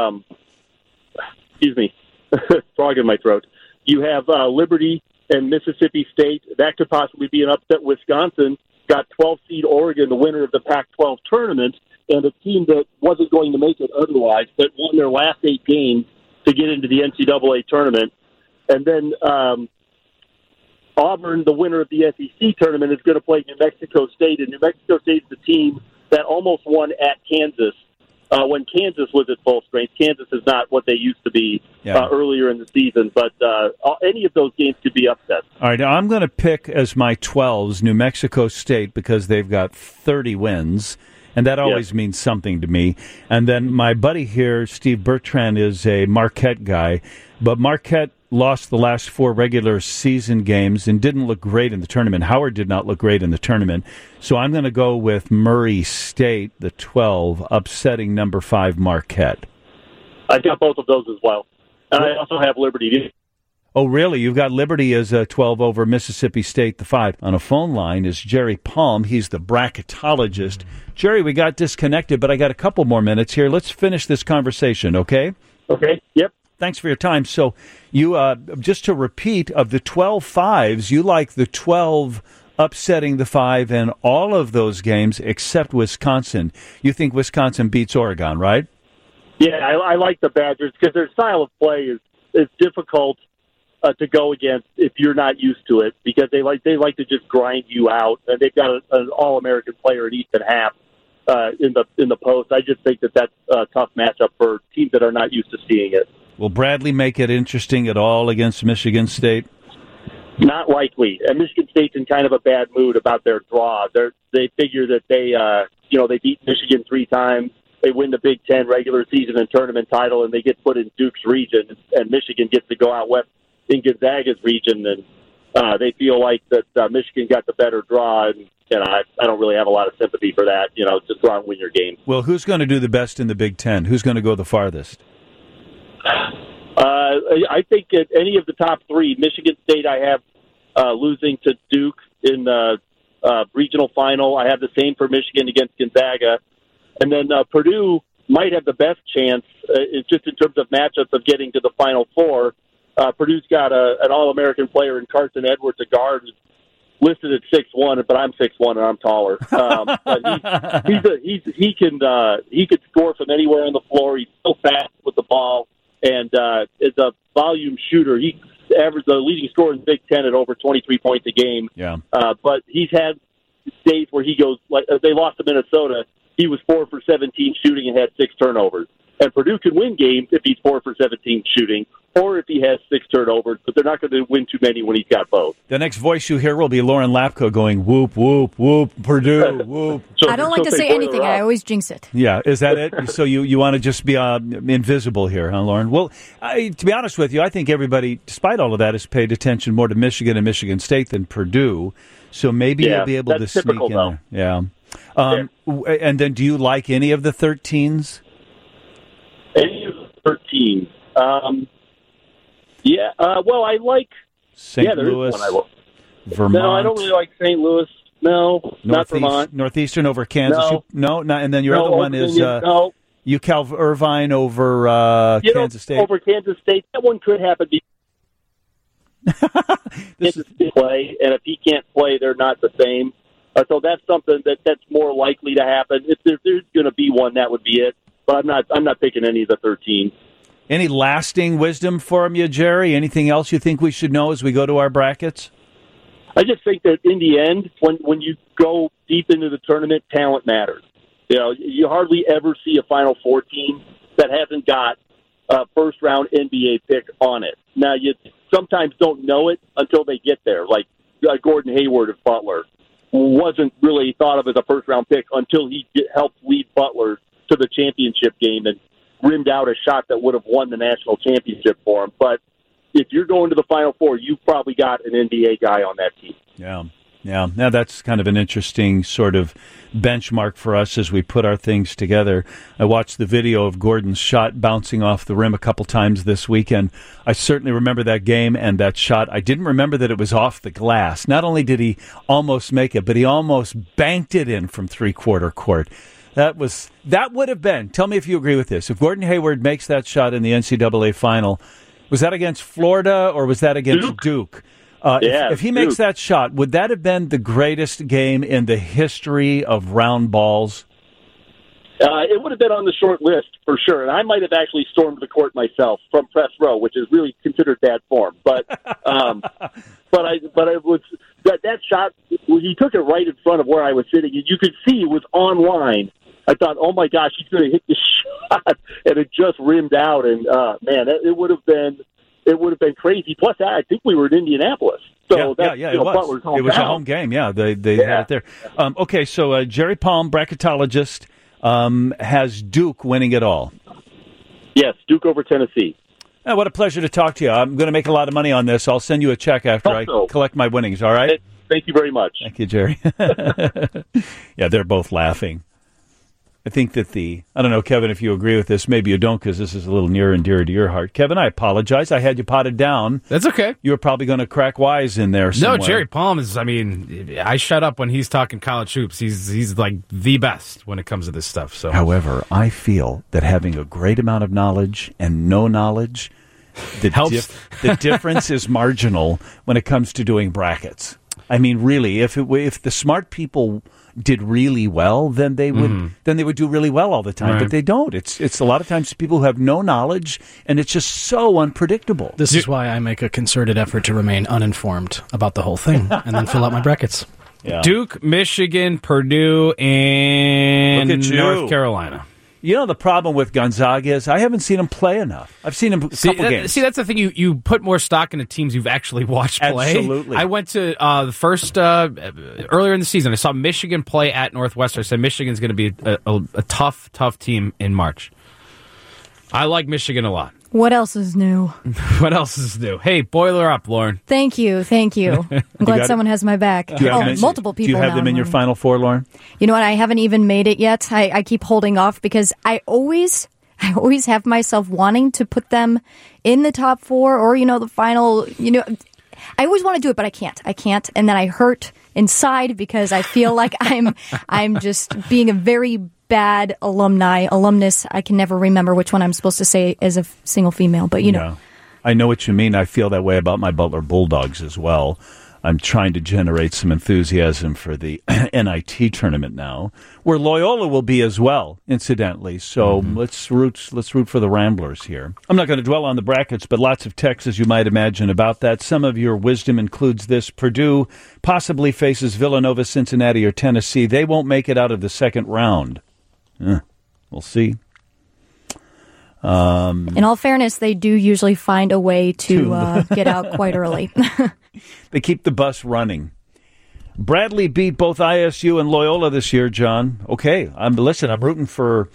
frog in my throat. You have Liberty and Mississippi State. That could possibly be an upset. Wisconsin got 12-seed Oregon, the winner of the Pac-12 tournament, and a team that wasn't going to make it otherwise, but won their last 8 games to get into the NCAA tournament. And then Auburn, the winner of the SEC tournament, is going to play New Mexico State, and New Mexico State is the team that almost won at Kansas when Kansas was at full strength. Kansas is not what they used to be earlier in the season, but any of those games could be upsets. All right, now I'm going to pick as my 12s New Mexico State because they've got 30 wins, and that always means something to me. And then my buddy here, Steve Bertrand, is a Marquette guy, but Marquette lost the last 4 regular season games and didn't look great in the tournament. Howard did not look great in the tournament. So I'm going to go with Murray State, the 12, upsetting number 5 Marquette. I've got both of those as well. And I also have Liberty. Oh, really? You've got Liberty as a 12 over Mississippi State, the 5. On a phone line is Jerry Palm. He's the bracketologist. Jerry, we got disconnected, but I got a couple more minutes here. Let's finish this conversation, okay? Okay, yep. Thanks for your time. So you, just to repeat, of the 12-5s, you like the 12 upsetting the 5 in all of those games except Wisconsin. You think Wisconsin beats Oregon, right? Yeah, I like the Badgers because their style of play is difficult to go against if you're not used to it because they like to just grind you out, and they've got an All-American player at Ethan Happ in the post. I just think that's a tough matchup for teams that are not used to seeing it. Will Bradley make it interesting at all against Michigan State? Not likely. And Michigan State's in kind of a bad mood about their draw. They figure that they beat Michigan 3 times. They win the Big Ten regular season and tournament title, and they get put in Duke's region, and Michigan gets to go out west in Gonzaga's region, and they feel like that Michigan got the better draw, and I don't really have a lot of sympathy for that. Just go out and win your game. Well, who's going to do the best in the Big Ten? Who's going to go the farthest? I think at any of the top 3, Michigan State I have losing to Duke in the regional final. I have the same for Michigan against Gonzaga. And then Purdue might have the best chance, just in terms of matchups, of getting to the Final Four. Purdue's got an All-American player in Carson Edwards, a guard, listed at 6'1", but I'm 6'1" and I'm taller. But he can score from anywhere on the floor. He's so fast with the ball, and is a volume shooter. He averaged the leading scorer in the Big Ten at over 23 points a game. Yeah. But he's had days where he goes, like they lost to Minnesota. He was 4 for 17 shooting and had 6 turnovers. And Purdue can win games if he's 4 for 17 shooting, or if he has 6 turnovers, but they're not going to win too many when he's got both. The next voice you hear will be Lauren Lapko going, whoop, whoop, whoop, Purdue, whoop. I don't like to say anything. I always jinx it. Yeah, is that it? So you want to just be invisible here, huh, Lauren? Well, to be honest with you, I think everybody, despite all of that, has paid attention more to Michigan and Michigan State than Purdue. So maybe you'll be able to sneak in there. Yeah. And then do you like any of the 13s? Any of the 13s? Well, I like St. Louis, Vermont. No, I don't really like St. Louis. No, not Vermont. Northeastern over Kansas. No, not. And then your other one is UCal Irvine over Kansas State. Over Kansas State. That one could happen. Kansas State play, and if he can't play, they're not the same. So that's something that's more likely to happen. If there's going to be one, that would be it. But I'm not picking any of the 13. Any lasting wisdom from you, Jerry? Anything else you think we should know as we go to our brackets? I just think that in the end, when you go deep into the tournament, talent matters. You hardly ever see a Final Four team that hasn't got a first-round NBA pick on it. Now, you sometimes don't know it until they get there, like Gordon Hayward of Butler wasn't really thought of as a first-round pick until he helped lead Butler to the championship game and rimmed out a shot that would have won the national championship for him. But if you're going to the Final Four, you've probably got an NBA guy on that team. Yeah. Now that's kind of an interesting sort of benchmark for us as we put our things together. I watched the video of Gordon's shot bouncing off the rim a couple times this weekend. I certainly remember that game and that shot. I didn't remember that it was off the glass. Not only did he almost make it, but he almost banked it in from three-quarter court. That would have been, tell me if you agree with this, if Gordon Hayward makes that shot in the NCAA final, was that against Florida or was that against Duke? If he makes that shot, would that have been the greatest game in the history of round balls? It would have been on the short list for sure, and I might have actually stormed the court myself from press row, which is really considered bad form. But it was that shot. He took it right in front of where I was sitting, and you could see it was on line. I thought, oh my gosh, he's going to hit this shot, and it just rimmed out. And man, it would have been crazy. Plus, I think we were in Indianapolis, so it was. It was a home game. Yeah, they had it there. Okay, so Jerry Palm, bracketologist, has Duke winning it all. Yes, Duke over Tennessee. What a pleasure to talk to you. I'm going to make a lot of money on this. I'll send you a check after I collect my winnings. All right. Thank you very much. Thank you, Jerry. Yeah, they're both laughing. I think that I don't know, Kevin, if you agree with this. Maybe you don't because this is a little near and dear to your heart. Kevin, I apologize. I had you potted down. That's okay. You were probably going to crack wise in there somewhere. No, Jerry Palm is, I shut up when he's talking college hoops. He's like the best when it comes to this stuff. So, however, I feel that having a great amount of knowledge and no knowledge, helps. The difference is marginal when it comes to doing brackets. I mean, really, if the smart people did really well, then they would do really well all the time. Right. But they don't. It's a lot of times people who have no knowledge, and it's just so unpredictable. This is why I make a concerted effort to remain uninformed about the whole thing, and then fill out my brackets. Yeah. Duke, Michigan, Purdue, and North Carolina. You know, the problem with Gonzaga is I haven't seen him play enough. I've seen him a couple games. See, that's the thing. You put more stock into teams you've actually watched play. Absolutely. I went to the first earlier in the season. I saw Michigan play at Northwestern. I said Michigan's going to be a tough team in March. I like Michigan a lot. What else is new? What else is new? Hey, boiler up, Lauren. Thank you. I'm glad someone has my back. Multiple people. Do you have now them in your Final Four, Lauren? You know what? I haven't even made it yet. I keep holding off because I always have myself wanting to put them in the top 4 or, the final, I always want to do it, but I can't. And then I hurt inside because I feel like I'm just being a very bad alumnus. I can never remember which one I'm supposed to say as a single female, but Yeah. I know what you mean. I feel that way about my Butler Bulldogs as well. I'm trying to generate some enthusiasm for the NIT tournament now, where Loyola will be as well, incidentally. So let's root for the Ramblers here. I'm not going to dwell on the brackets, but lots of texts, as you might imagine, about that. Some of your wisdom includes this: Purdue possibly faces Villanova, Cincinnati, or Tennessee. They won't make it out of the second round. We'll see. In all fairness, they do usually find a way to get out quite early. They keep the bus running. Bradley beat both ISU and Loyola this year, John. Okay, I'm rooting for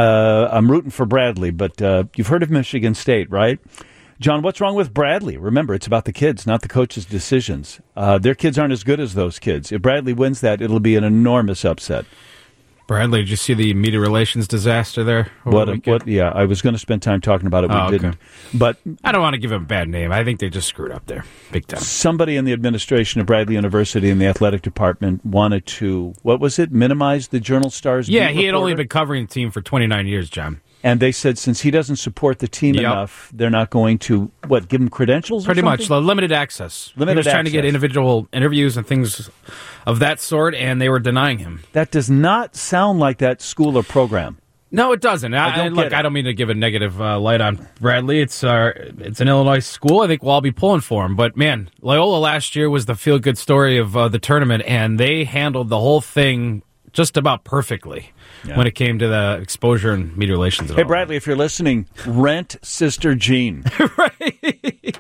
Bradley, but you've heard of Michigan State, right? John, what's wrong with Bradley? Remember, it's about the kids, not the coach's decisions. Their kids aren't as good as those kids. If Bradley wins that, it'll be an enormous upset. Bradley, did you see the media relations disaster there? What? Yeah, I was going to spend time talking about it. We didn't. But I don't want to give him a bad name. I think they just screwed up there, big time. Somebody in the administration of Bradley University in the athletic department wanted to, minimize the Journal Star's Yeah, beat he had reporter. only been covering the team for 29 years, John. And they said since he doesn't support the team enough, they're not going to, give him credentials? Pretty much, limited access. He was trying to get individual interviews and things of that sort, and they were denying him. That does not sound like that school or program. No, it doesn't. I don't mean to give a negative light on Bradley. It's an Illinois school. I think we'll all be pulling for him. But, man, Loyola last year was the feel-good story of the tournament, and they handled the whole thing just about perfectly when it came to the exposure and media relations. Hey, Bradley, if you're listening, rent Sister Jean. Right.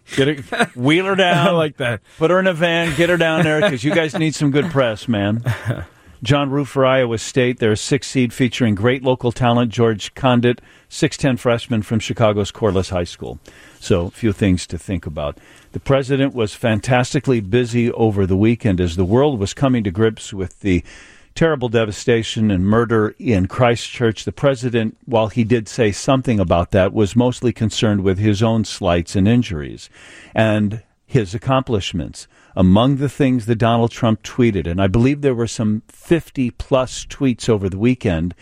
Wheel her down. I like that. Put her in a van, get her down there, because you guys need some good press, man. John Roof for Iowa State. They're a 6 seed featuring great local talent, George Condit, 6'10 freshman from Chicago's Corliss High School. So a few things to think about. The president was fantastically busy over the weekend as the world was coming to grips with the terrible devastation and murder in Christchurch. The president, while he did say something about that, was mostly concerned with his own slights and injuries and his accomplishments. Among the things that Donald Trump tweeted, and I believe there were some 50-plus tweets over the weekend,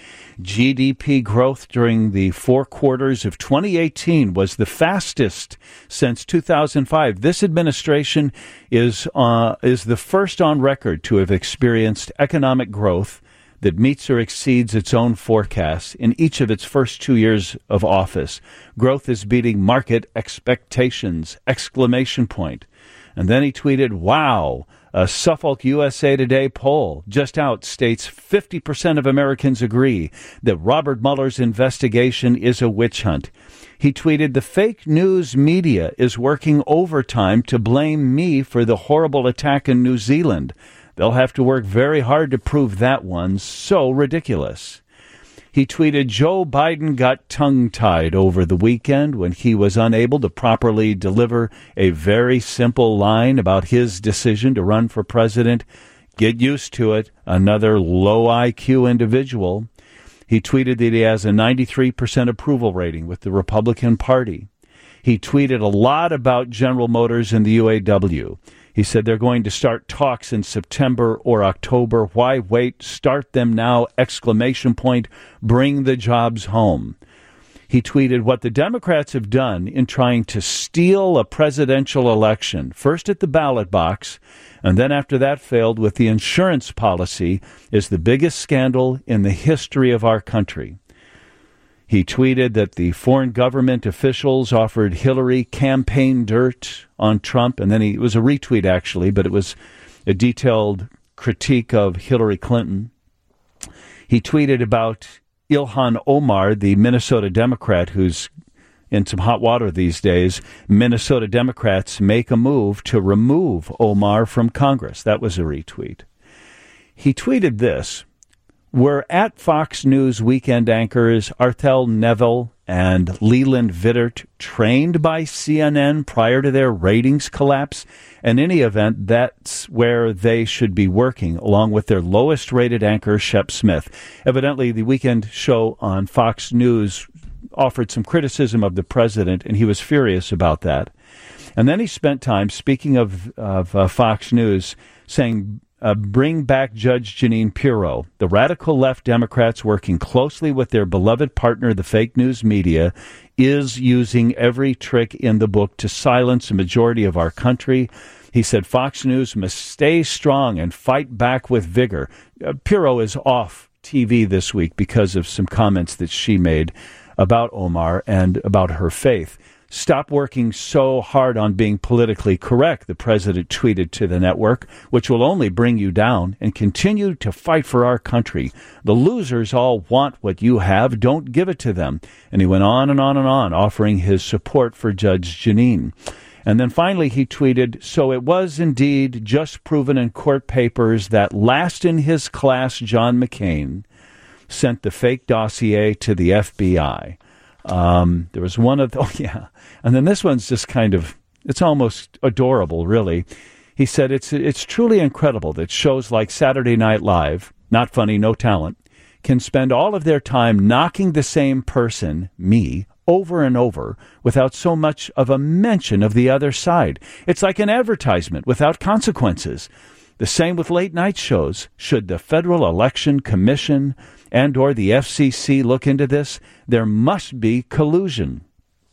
GDP growth during the 4 quarters of 2018 was the fastest since 2005. This administration is the first on record to have experienced economic growth that meets or exceeds its own forecasts in each of its first 2 years of office. Growth is beating market expectations! ! And then he tweeted, wow, a Suffolk USA Today poll just out states 50% of Americans agree that Robert Mueller's investigation is a witch hunt. He tweeted, the fake news media is working overtime to blame me for the horrible attack in New Zealand. They'll have to work very hard to prove that one so ridiculous. He tweeted, Joe Biden got tongue-tied over the weekend when he was unable to properly deliver a very simple line about his decision to run for president. Get used to it. Another low IQ individual. He tweeted that he has a 93% approval rating with the Republican Party. He tweeted a lot about General Motors and the UAW. He said they're going to start talks in September or October. Why wait? Start them now! ! Bring the jobs home. He tweeted what the Democrats have done in trying to steal a presidential election, first at the ballot box, and then after that failed with the insurance policy, is the biggest scandal in the history of our country. He tweeted that the foreign government officials offered Hillary campaign dirt on Trump, and then it was a retweet, actually, but it was a detailed critique of Hillary Clinton. He tweeted about Ilhan Omar, the Minnesota Democrat who's in some hot water these days. Minnesota Democrats make a move to remove Omar from Congress. That was a retweet. He tweeted this: "Were at Fox News weekend anchors Arthel Neville and Leland Vittert trained by CNN prior to their ratings collapse? In any event, that's where they should be working, along with their lowest-rated anchor, Shep Smith." Evidently, the weekend show on Fox News offered some criticism of the president, and he was furious about that. And then he spent time, speaking of Fox News, saying, bring back Judge Jeanine Pirro. The radical left Democrats, working closely with their beloved partner, the fake news media, is using every trick in the book to silence a majority of our country. He said Fox News must stay strong and fight back with vigor. Pirro is off TV this week because of some comments that she made about Omar and about her faith. Stop working so hard on being politically correct, the president tweeted to the network, which will only bring you down, and continue to fight for our country. The losers all want what you have. Don't give it to them. And he went on and on and on, offering his support for Judge Jeanine. And then finally he tweeted, so it was indeed just proven in court papers that last in his class, John McCain, sent the fake dossier to the FBI. There was one of and then this one's just kind of, it's almost adorable, really. He said, it's truly incredible that shows like Saturday Night Live, not funny, no talent, can spend all of their time knocking the same person, me, over and over without so much of a mention of the other side. It's like an advertisement without consequences. The same with late night shows. Should the Federal Election Commission and or the FCC look into this, there must be collusion.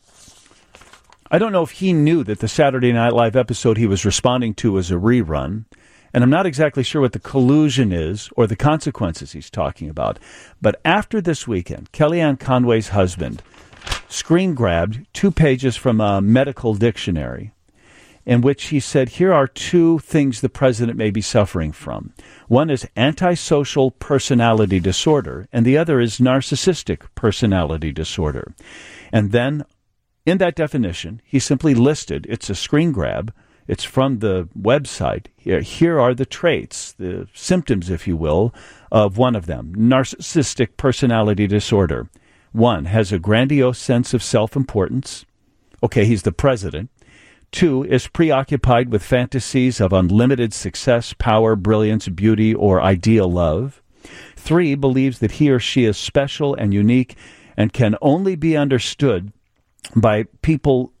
I don't know if he knew that the Saturday Night Live episode he was responding to was a rerun, and I'm not exactly sure what the collusion is or the consequences he's talking about. But after this weekend, Kellyanne Conway's husband screen grabbed 2 pages from a medical dictionary in which he said, here are 2 things the president may be suffering from. One is antisocial personality disorder, and the other is narcissistic personality disorder. And then, in that definition, he simply listed, it's a screen grab, it's from the website, here are the traits, the symptoms, if you will, of one of them, narcissistic personality disorder. 1, has a grandiose sense of self-importance. Okay, he's the president. 2, is preoccupied with fantasies of unlimited success, power, brilliance, beauty, or ideal love. 3, believes that he or she is special and unique and can only be understood by people,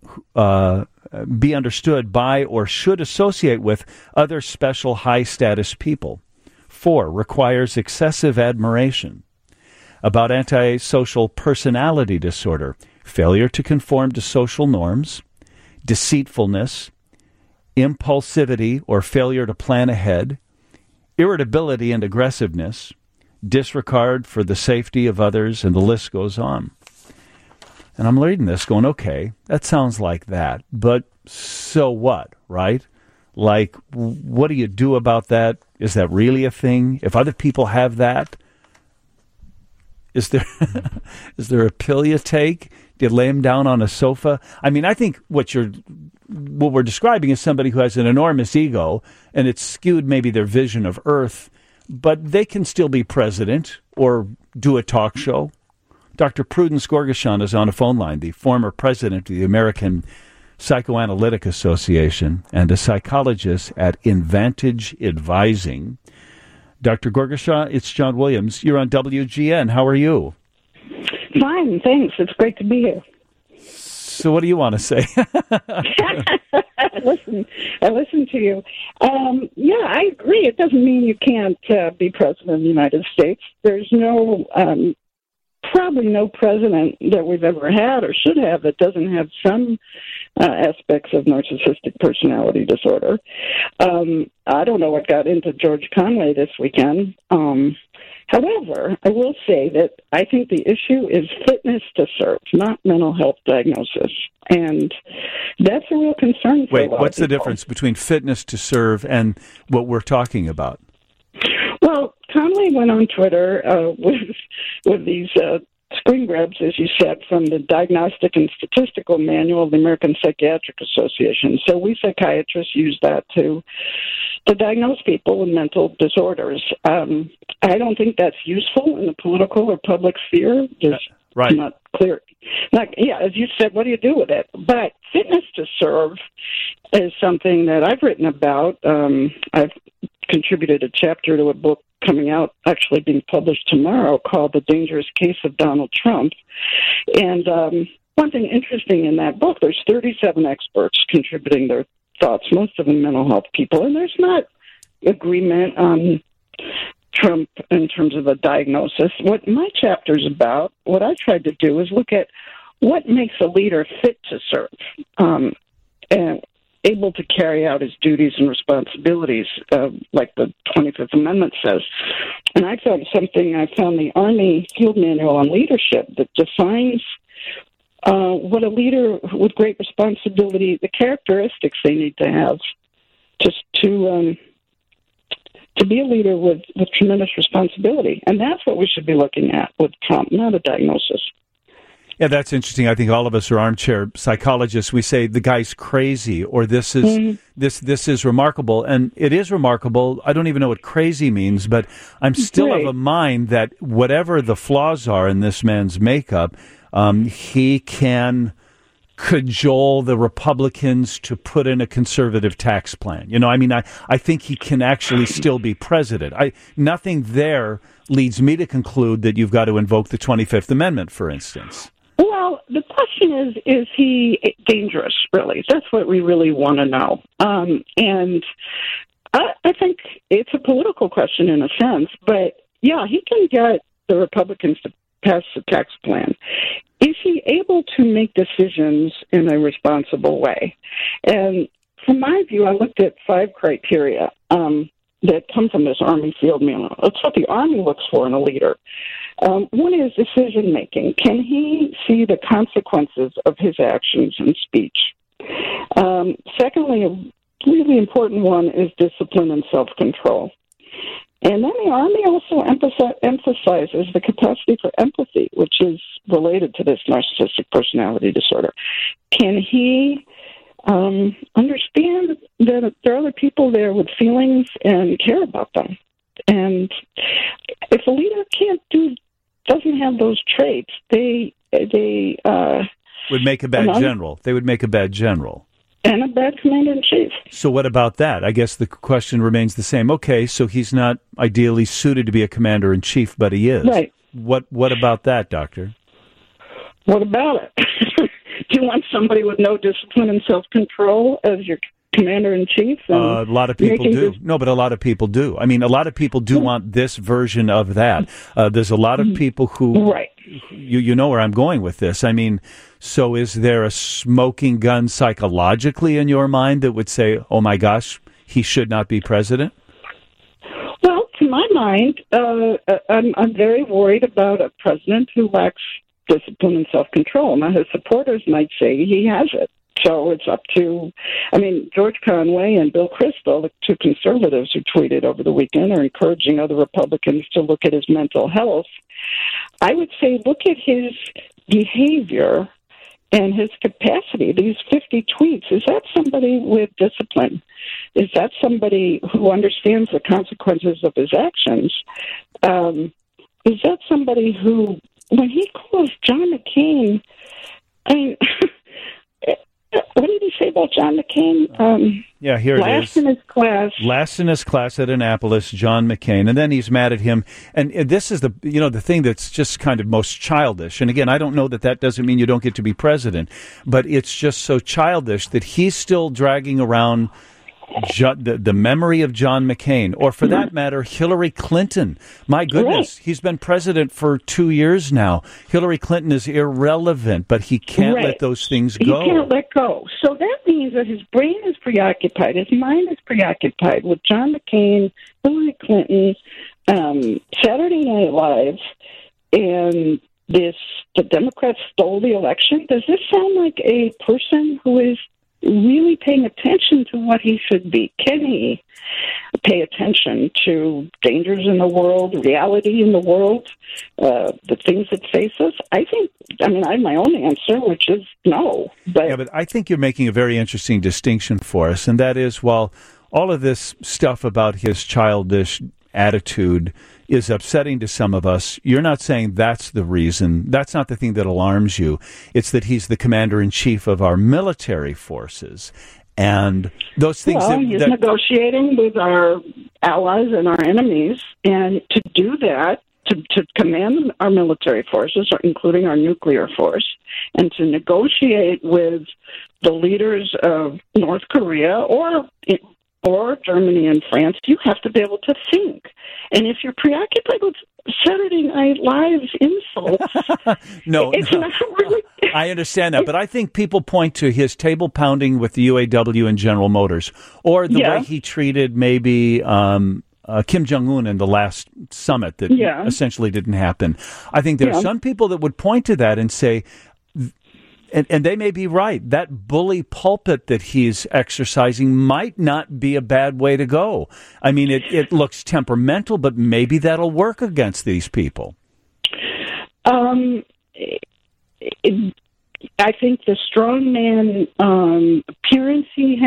be understood by or should associate with other special high-status people. 4, requires excessive admiration. About antisocial personality disorder, failure to conform to social norms, deceitfulness, impulsivity or failure to plan ahead, irritability and aggressiveness, disregard for the safety of others, and the list goes on. And I'm reading this going, okay, that sounds like that, but so what, right? Like, what do you do about that? Is that really a thing? If other people have that, is there a pill you take? Do you lay him down on a sofa? I mean, I think what we're describing is somebody who has an enormous ego, and it's skewed maybe their vision of Earth, but they can still be president or do a talk show. Dr. Prudence Gorgashan is on a phone line, the former president of the American Psychoanalytic Association and a psychologist at Invantage Advising. Dr. Gorgashan, it's John Williams. You're on WGN. How are you? Fine, thanks. It's great to be here. So what do you want to say? I listen to you. Yeah, I agree. It doesn't mean you can't be president of the United States. There's probably no president that we've ever had or should have that doesn't have some aspects of narcissistic personality disorder. I don't know what got into George Conway this weekend. However, I will say that I think the issue is fitness to serve, not mental health diagnosis. And that's a real concern for a lot of people. Wait, what's the difference between fitness to serve and what we're talking about? Well, Conway went on Twitter with these screen grabs, as you said, from the Diagnostic and Statistical Manual of the American Psychiatric Association. So we psychiatrists use that to diagnose people with mental disorders. I don't think that's useful in the political or public sphere. Just right. Not clear. As you said, what do you do with it? But fitness to serve is something that I've written about. I've contributed a chapter to a book coming out, actually being published tomorrow, called The Dangerous Case of Donald Trump. And one thing interesting in that book, there's 37 experts contributing their thoughts, most of them mental health people, and there's not agreement on Trump in terms of a diagnosis. What my chapter's about, what I tried to do is look at what makes a leader fit to serve and able to carry out his duties and responsibilities, like the 25th Amendment says. And I found the Army Field Manual on Leadership that defines what a leader with great responsibility, the characteristics they need to have to be a leader with tremendous responsibility. And that's what we should be looking at with Trump, not a diagnosis. Yeah, that's interesting. I think all of us are armchair psychologists. We say the guy's crazy, or this is this is remarkable, and it is remarkable. I don't even know what crazy means, but I'm still of a mind that whatever the flaws are in this man's makeup, he can cajole the Republicans to put in a conservative tax plan. I think he can actually still be president. Nothing there leads me to conclude that you've got to invoke the 25th Amendment, for instance. Well, the question is he dangerous, really? That's what we really want to know. And I think it's a political question in a sense, but yeah, he can get the Republicans to pass the tax plan. Is he able to make decisions in a responsible way? And from my view, I looked at 5 criteria that come from this Army Field Manual. It's what the Army looks for in a leader. One is decision-making. Can he see the consequences of his actions and speech? Secondly, a really important one is discipline and self-control. And then the Army also emphasizes the capacity for empathy, which is related to this narcissistic personality disorder. Can he understand that there are other people there with feelings and care about them? And if a leader doesn't have those traits, they would make a bad general. They would make a bad general. And a bad commander-in-chief. So what about that? I guess the question remains the same. Okay, so he's not ideally suited to be a commander-in-chief, but he is. Right. What about that, Doctor? What about it? Do you want somebody with no discipline and self-control as your commander-in-chief? A lot of people do. No, but a lot of people do. I mean, a lot of people do want this version of that. There's a lot of people who... Right. You know where I'm going with this. I mean, so is there a smoking gun psychologically in your mind that would say, oh my gosh, he should not be president? Well, to my mind, I'm very worried about a president who lacks discipline and self-control. Now, his supporters might say he has it. So it's up to, George Conway and Bill Kristol, the 2 conservatives who tweeted over the weekend, are encouraging other Republicans to look at his mental health. I would say look at his behavior and his capacity. These 50 tweets, is that somebody with discipline? Is that somebody who understands the consequences of his actions? Is that somebody who, when he calls John McCain, what did he say about John McCain? Here it is. Last in his class. Last in his class at Annapolis, John McCain. And then he's mad at him. And this is the thing that's just kind of most childish. And again, I don't know that doesn't mean you don't get to be president, but it's just so childish that he's still dragging around the memory of John McCain, or for that matter, Hillary Clinton. My goodness, he's been president for 2 years now. Hillary Clinton is irrelevant, but he can't let those things go. He can't let go. So that means that his brain is preoccupied, his mind is preoccupied with John McCain, Hillary Clinton, Saturday Night Live, and the Democrats stole the election. Does this sound like a person who is really paying attention to what he should be? Can he pay attention to dangers in the world, reality in the world, the things that face us? I have my own answer, which is no. But I think you're making a very interesting distinction for us, and that is, while all of this stuff about his childish attitude is upsetting to some of us, you're not saying that's the reason. That's not the thing that alarms you. It's that he's the commander-in-chief of our military forces. And those things he's negotiating with our allies and our enemies. And to do that, to command our military forces, including our nuclear force, and to negotiate with the leaders of North Korea or Germany and France, you have to be able to think. And if you're preoccupied with Saturday Night Live's insults, it's not really... I understand that, but I think people point to his table pounding with the UAW and General Motors, or the way he treated maybe Kim Jong-un in the last summit that essentially didn't happen. I think there are some people that would point to that and say, and they may be right, that bully pulpit that he's exercising might not be a bad way to go. I mean, it looks temperamental, but maybe that'll work against these people. I think the strongman appearance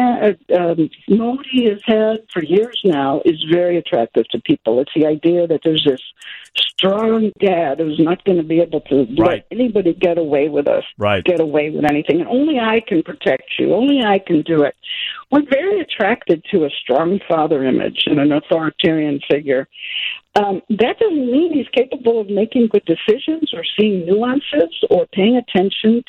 mode he has had for years now is very attractive to people. It's the idea that there's this strong dad who's not going to be able to let anybody get away with us, get away with anything. And only I can protect you. Only I can do it. We're very attracted to a strong father image and an authoritarian figure. That doesn't mean he's capable of making good decisions or seeing nuances or paying attention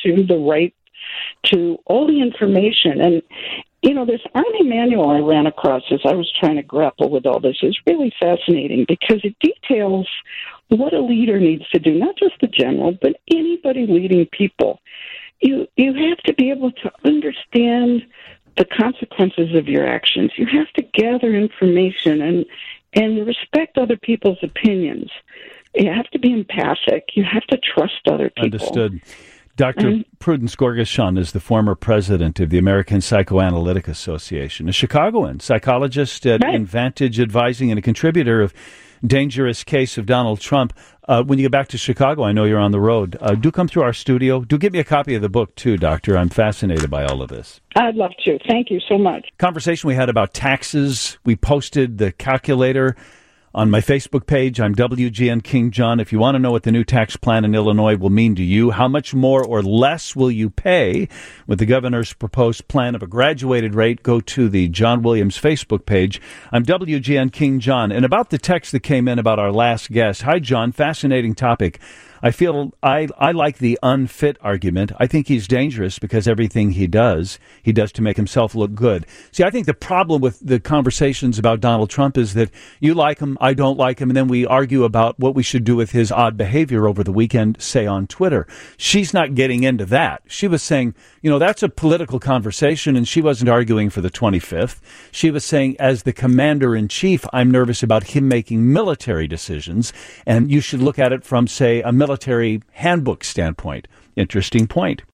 to all the information. And, this Army manual I ran across as I was trying to grapple with all this is really fascinating because it details what a leader needs to do, not just the general, but anybody leading people. You have to be able to understand the consequences of your actions. You have to gather information and respect other people's opinions. You have to be empathic. You have to trust other people. Understood. Dr. Prudence Gorgashan is the former president of the American Psychoanalytic Association, a Chicagoan, psychologist at Advantage Advising and a contributor of Dangerous Case of Donald Trump. When you get back to Chicago, I know you're on the road. Do come through our studio. Do give me a copy of the book, too, Doctor. I'm fascinated by all of this. I'd love to. Thank you so much. Conversation we had about taxes. We posted the calculator on my Facebook page. I'm WGN King John. If you want to know what the new tax plan in Illinois will mean to you, how much more or less will you pay with the governor's proposed plan of a graduated rate, go to the John Williams Facebook page. I'm WGN King John. And about the text that came in about our last guest. Hi, John. Fascinating topic. I feel I like the unfit argument. I think he's dangerous because everything he does to make himself look good. See, I think the problem with the conversations about Donald Trump is that you like him, I don't like him, and then we argue about what we should do with his odd behavior over the weekend, say on Twitter. She's not getting into that. She was saying, that's a political conversation, and she wasn't arguing for the 25th. She was saying, as the commander-in-chief, I'm nervous about him making military decisions, and you should look at it from, say, a military handbook standpoint. Interesting point.